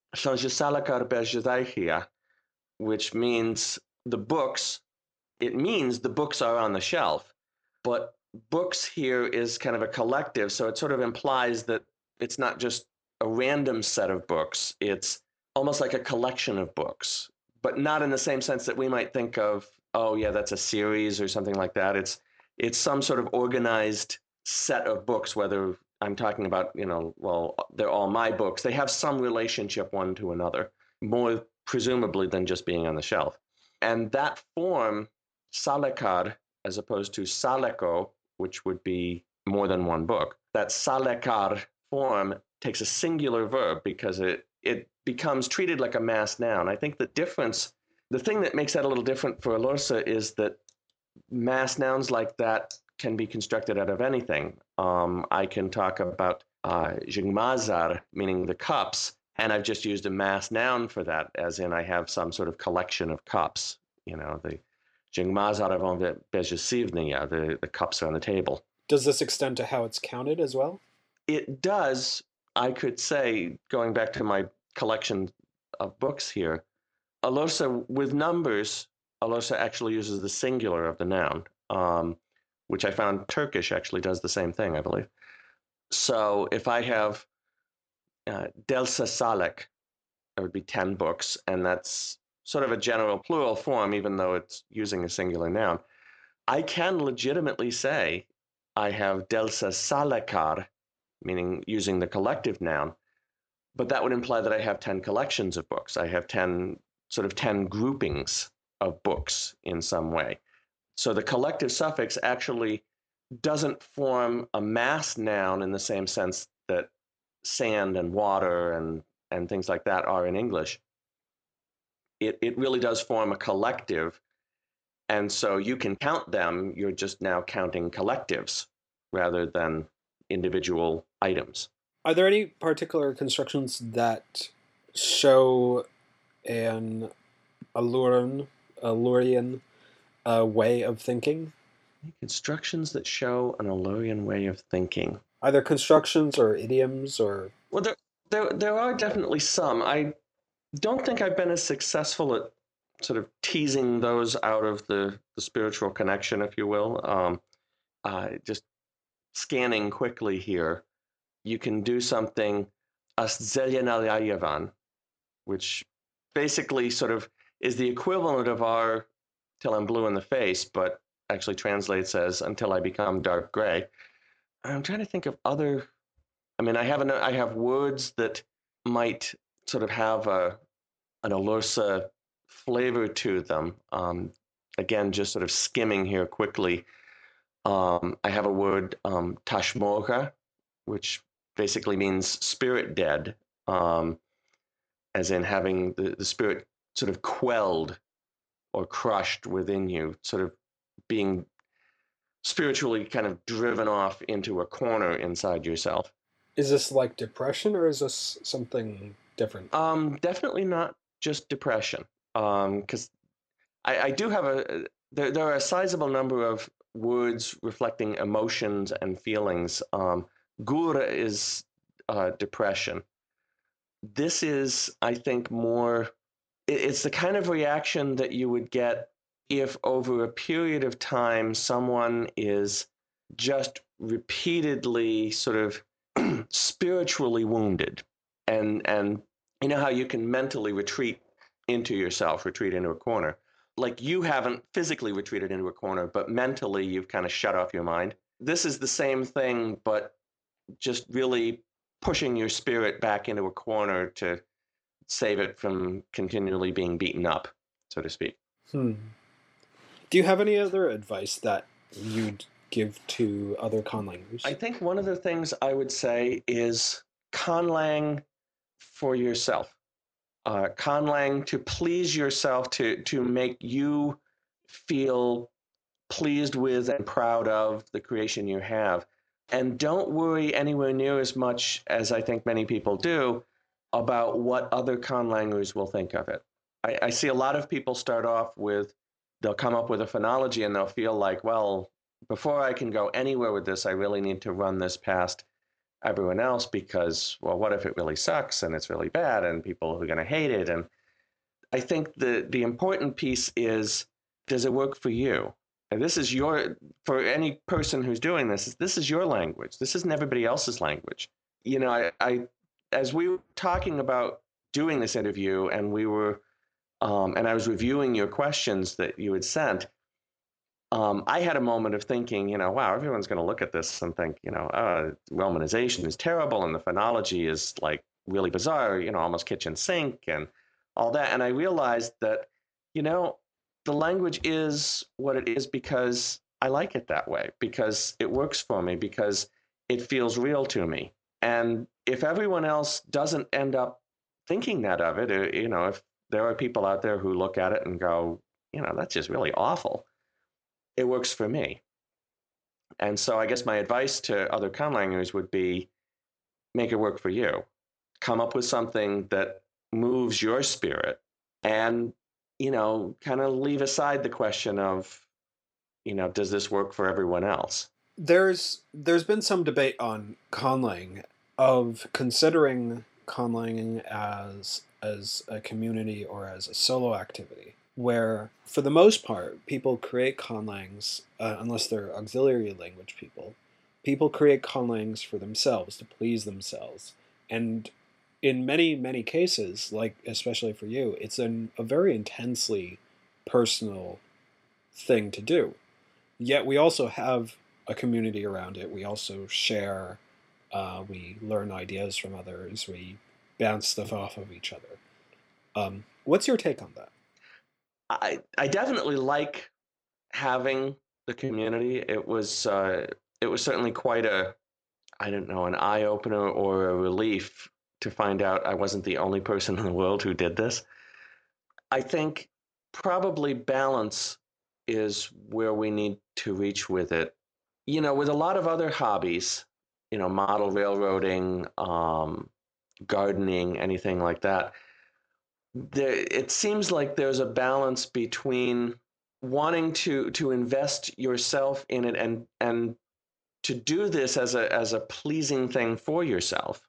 which means the books. It means the books are on the shelf, but books here is kind of a collective, so it sort of implies that it's not just a random set of books. It's almost like a collection of books, but not in the same sense that we might think of, oh yeah, that's a series or something like that. It's some sort of organized set of books, whether I'm talking about, well, they're all my books. They have some relationship one to another, more presumably than just being on the shelf. And that form, salekar, as opposed to saleko, which would be more than one book, that salekar form takes a singular verb because it becomes treated like a mass noun. I think the thing that makes that a little different for Alursa is that mass nouns like that can be constructed out of anything. I can talk about jingmazar, meaning the cups, and I've just used a mass noun for that, as in I have some sort of collection of cups. The jingmazar avon bezhesivnia, the cups are on the table. Does this extend to how it's counted as well? It does. I could say, going back to my collection of books here, Alursa, with numbers, Alursa actually uses the singular of the noun, which I found Turkish actually does the same thing, I believe. So if I have Delsa Salek, that would be 10 books, and that's sort of a general plural form, even though it's using a singular noun. I can legitimately say I have Delsa Salekar, meaning using the collective noun, but that would imply that I have 10 collections of books. I have 10 groupings of books in some way. So the collective suffix actually doesn't form a mass noun in the same sense that sand and water and things like that are in English. It really does form a collective. And so you can count them. You're just now counting collectives rather than individual items. Are there any particular constructions that show an Alurian way of thinking? Constructions that show an Alurian way of thinking. Either constructions or idioms or... Well, there are definitely some. I don't think I've been as successful at sort of teasing those out of the spiritual connection, if you will. Just scanning quickly here, you can do something, Aszelyanalyavan, which basically sort of is the equivalent of our Till I'm Blue in the Face, but actually translates as Until I Become Dark Gray. I'm trying to think of other... I have words that might sort of have an Alursa flavor to them. Again, just sort of skimming here quickly. I have a word, tashmoga, which basically means spirit dead, as in having the spirit sort of quelled or crushed within you, sort of being spiritually kind of driven off into a corner inside yourself. Is this like depression or is this something different? Definitely not just depression, because I do have there are a sizable number of words reflecting emotions and feelings. Gur is depression. This is, I think, more, it's the kind of reaction that you would get if over a period of time someone is just repeatedly sort of spiritually wounded. And you know how you can mentally retreat into yourself, retreat into a corner. Like you haven't physically retreated into a corner, but mentally you've kind of shut off your mind. This is the same thing, but just really pushing your spirit back into a corner to save it from continually being beaten up, so to speak. Do you have any other advice that you'd give to other conlangers? I think one of the things I would say is conlang for yourself. Conlang to please yourself, to make you feel pleased with and proud of the creation you have. And don't worry anywhere near as much as I think many people do about what other conlangers will think of it. I see a lot of people start off with, they'll come up with a phonology and they'll feel like, well, before I can go anywhere with this, I really need to run this past everyone else because, well, what if it really sucks and it's really bad and people are going to hate it? And I think the important piece is, does it work for you? And this is for any person who's doing this is your language. This isn't everybody else's language. You know, I as we were talking about doing this interview and and I was reviewing your questions that you had sent, I had a moment of thinking, wow, everyone's going to look at this and think, Romanization is terrible and the phonology is like really bizarre, almost kitchen sink and all that. And I realized that, the language is what it is because I like it that way, because it works for me, because it feels real to me. And if everyone else doesn't end up thinking that of it, if there are people out there who look at it and go, that's just really awful, it works for me. And so I guess my advice to other conlangers would be, make it work for you. Come up with something that moves your spirit and, kind of leave aside the question of, does this work for everyone else? There's been some debate on conlang of considering conlanging as a community or as a solo activity, where for the most part people create conlangs, unless they're auxiliary language people create conlangs for themselves, to please themselves. And in many cases, like especially for you, it's a very intensely personal thing to do. Yet we also have a community around it. We also share, we learn ideas from others, we bounce stuff off of each other. What's your take on that? I definitely like having the community. It was certainly quite an eye opener or a relief to find out I wasn't the only person in the world who did this. I think probably balance is where we need to reach with it. With a lot of other hobbies, model railroading, gardening, anything like that, it seems like there's a balance between wanting to invest yourself in it and to do this as a pleasing thing for yourself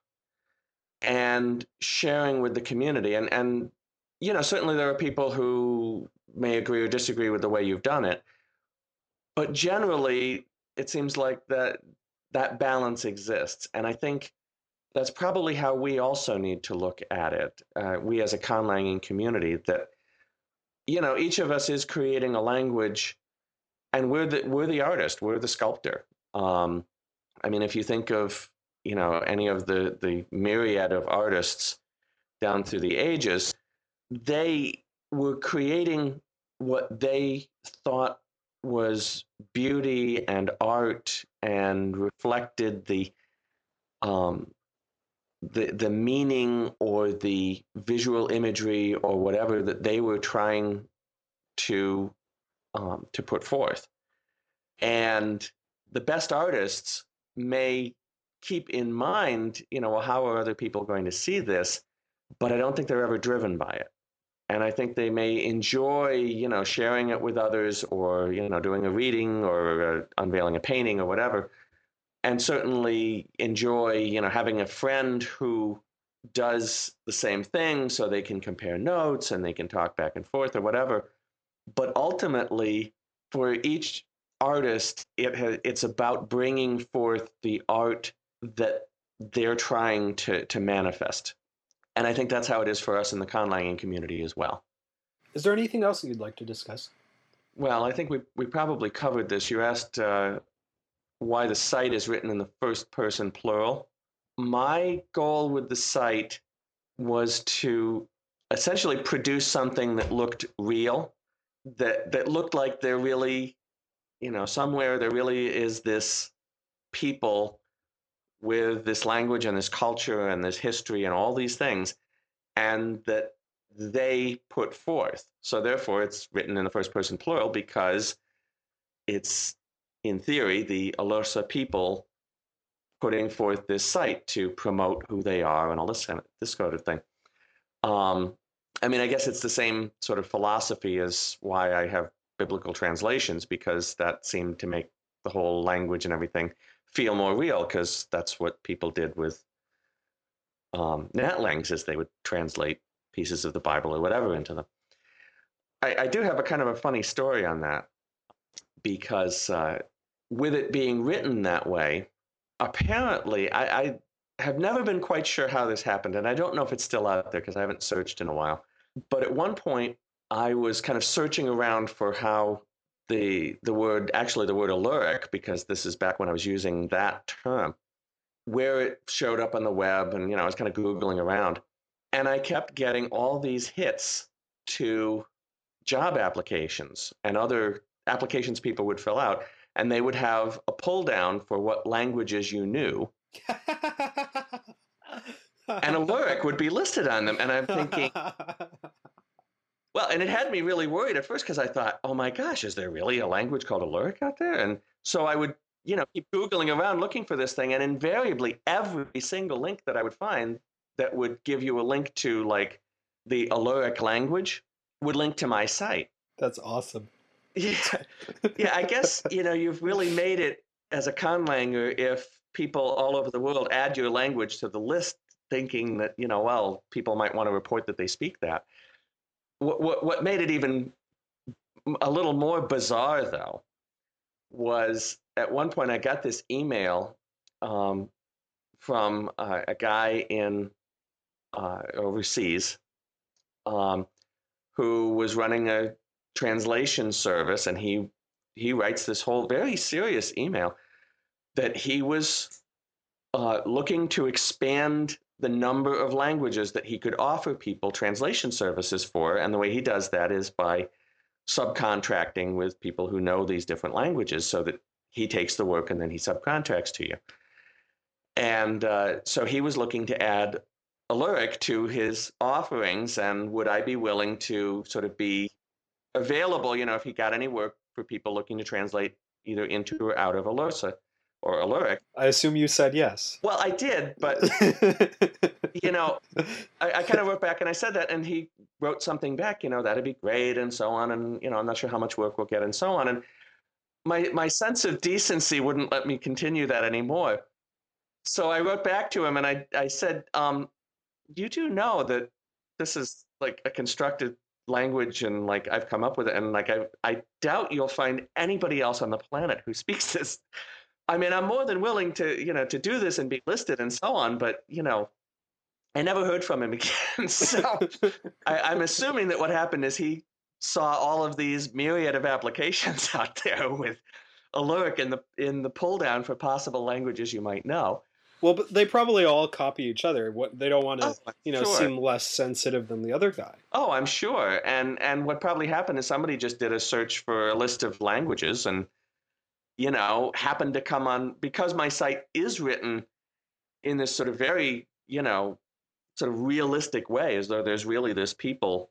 and sharing with the community. And certainly there are people who may agree or disagree with the way you've done it, but generally it seems like that balance exists. And I think that's probably how we also need to look at it. We as a conlanging community, that, each of us is creating a language, and we're the artist, we're the sculptor. If you think of, any of the myriad of artists down through the ages, they were creating what they thought was beauty and art and reflected the meaning or the visual imagery or whatever that they were trying to put forth. And the best artists may keep in mind, well, how are other people going to see this? But I don't think they're ever driven by it. And I think they may enjoy, sharing it with others or, doing a reading or unveiling a painting or whatever. And certainly enjoy, having a friend who does the same thing so they can compare notes and they can talk back and forth or whatever. But ultimately, for each artist, it's about bringing forth the art that they're trying to manifest. And I think that's how it is for us in the conlanging community as well. Is there anything else you'd like to discuss? Well, I think we probably covered this. You asked why the site is written in the first person plural. my goal with the site was to essentially produce something that looked real, that looked like there really, somewhere there really is this people with this language and this culture and this history and all these things, and that they put forth. So therefore, it's written in the first person plural because it's, in theory, the Alursa people putting forth this site to promote who they are and all this sort of thing. I guess it's the same sort of philosophy as why I have biblical translations, because that seemed to make the whole language and everything feel more real, because that's what people did with Natlangs, is they would translate pieces of the Bible or whatever into them. I do have a kind of a funny story on that, because with it being written that way, apparently I have never been quite sure how this happened, and I don't know if it's still out there because I haven't searched in a while. But at one point, I was kind of searching around for how the word Aluric, because this is back when I was using that term, where it showed up on the web, and I was kind of Googling around, and I kept getting all these hits to job applications and other applications people would fill out, and they would have a pull down for what languages you knew. And Aluric would be listed on them. And I'm thinking, well, and it had me really worried at first, because I thought, oh my gosh, is there really a language called Aluric out there? And so I would, keep Googling around looking for this thing. And invariably, every single link that I would find that would give you a link to like the Aluric language would link to my site. That's awesome. Yeah, I guess, you've really made it as a conlanger if people all over the world add your language to the list, thinking that, well, people might want to report that they speak that. What made it even a little more bizarre, though, was at one point I got this email from a guy in overseas who was running a translation service, and he writes this whole very serious email that he was looking to expand the number of languages that he could offer people translation services for. And the way he does that is by subcontracting with people who know these different languages, so that he takes the work and then he subcontracts to you. And so he was looking to add Aluric to his offerings, and would I be willing to sort of be available, if he got any work for people looking to translate either into or out of Alursa or Aluric. I assume you said yes. Well, I did, but I kind of wrote back and I said that, and he wrote something back, that'd be great, and so on, and I'm not sure how much work we'll get, and so on. And my sense of decency wouldn't let me continue that anymore. So I wrote back to him and I said, you do know that this is like a constructed language, and like I've come up with it, and like I doubt you'll find anybody else on the planet who speaks this. I mean, I'm more than willing to to do this and be listed and so on, but I never heard from him again. So I'm assuming that what happened is he saw all of these myriad of applications out there with Aluric in the pull down for possible languages you might know. Well, but they probably all copy each other. What they don't want to, sure. seem less sensitive than the other guy. Oh, I'm sure. And what probably happened is somebody just did a search for a list of languages, and happened to come on, because my site is written in this sort of very, sort of realistic way, as though there's really this people,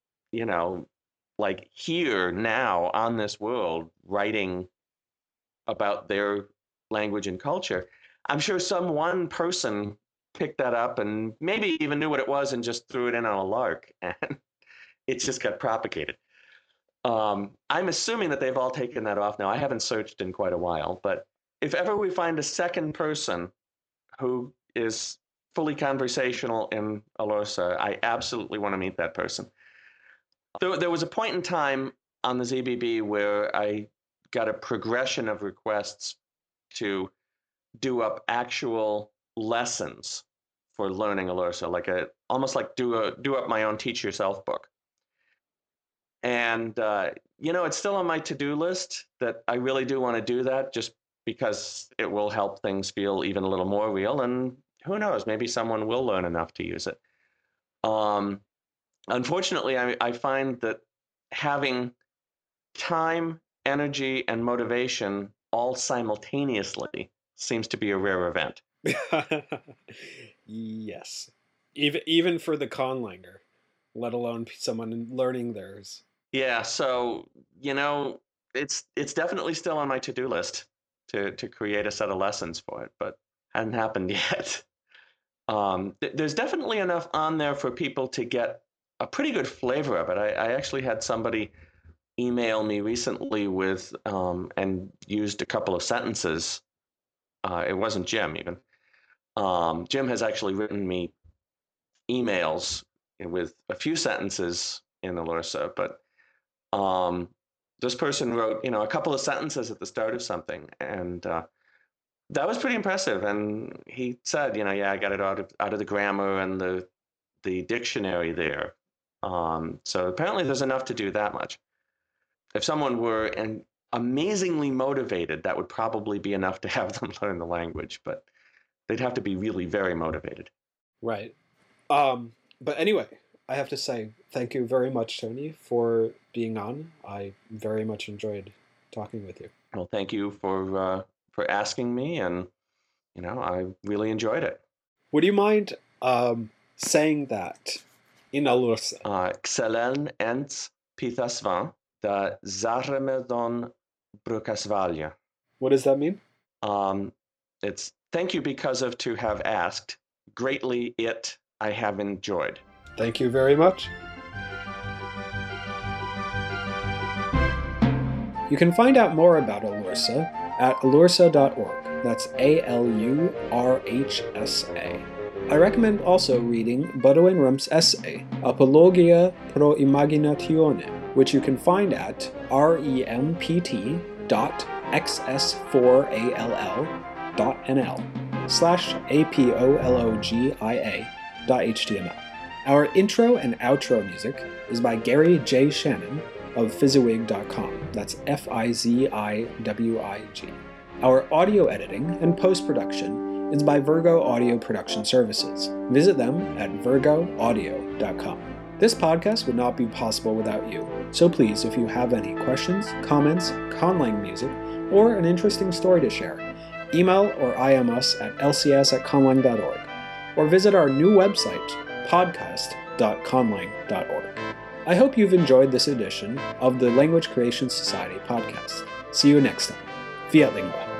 like here now on this world writing about their language and culture. I'm sure some one person picked that up and maybe even knew what it was and just threw it in on a lark, and it just got propagated. I'm assuming that they've all taken that off now. I haven't searched in quite a while, but if ever we find a second person who is fully conversational in Alursa, I absolutely want to meet that person. There was a point in time on the ZBB where I got a progression of requests to do up actual lessons for learning Alursa, like almost like do up my own teach yourself book. And it's still on my to-do list that I really do want to do that, just because it will help things feel even a little more real. And who knows? Maybe someone will learn enough to use it. Unfortunately, I find that having time, energy, and motivation all simultaneously seems to be a rare event. Yes. Even for the conlanger, let alone someone learning theirs. Yeah, so, it's definitely still on my to-do list to create a set of lessons for it, but hadn't happened yet. There's definitely enough on there for people to get a pretty good flavor of it. I actually had somebody email me recently with and used a couple of sentences. It wasn't Jim even. Jim has actually written me emails with a few sentences in Alursa, but this person wrote, a couple of sentences at the start of something, and that was pretty impressive. And he said, yeah, I got it out of the grammar and the dictionary there. So apparently there's enough to do that much. If someone were amazingly motivated, that would probably be enough to have them learn the language, but they'd have to be really very motivated. Right. But anyway, I have to say thank you very much, Tony, for being on. I very much enjoyed talking with you. Well, thank you for asking me, and I really enjoyed it. Would you mind saying that in Alursa? Xelen ens pithasvan da zaremedon brukasvalja. What does that mean? It's thank you because of to have asked. Greatly it I have enjoyed. Thank you very much. You can find out more about Alursa at alursa.org. That's ALURHSA. I recommend also reading Bodo and Rump's essay, Apologia pro Imaginatione, which you can find at rempt.xs4all.nl/apologia.html. Our intro and outro music is by Gary J. Shannon of Fizzywig.com. That's Fiziwig. Our audio editing and post-production is by Virgo Audio Production Services. Visit them at virgoaudio.com. This podcast would not be possible without you, so please, if you have any questions, comments, conlang music, or an interesting story to share, email or IM us at lcs@conlang.org, or visit our new website, podcast.conlang.org. I hope you've enjoyed this edition of the Language Creation Society podcast. See you next time. Fiat Lingua.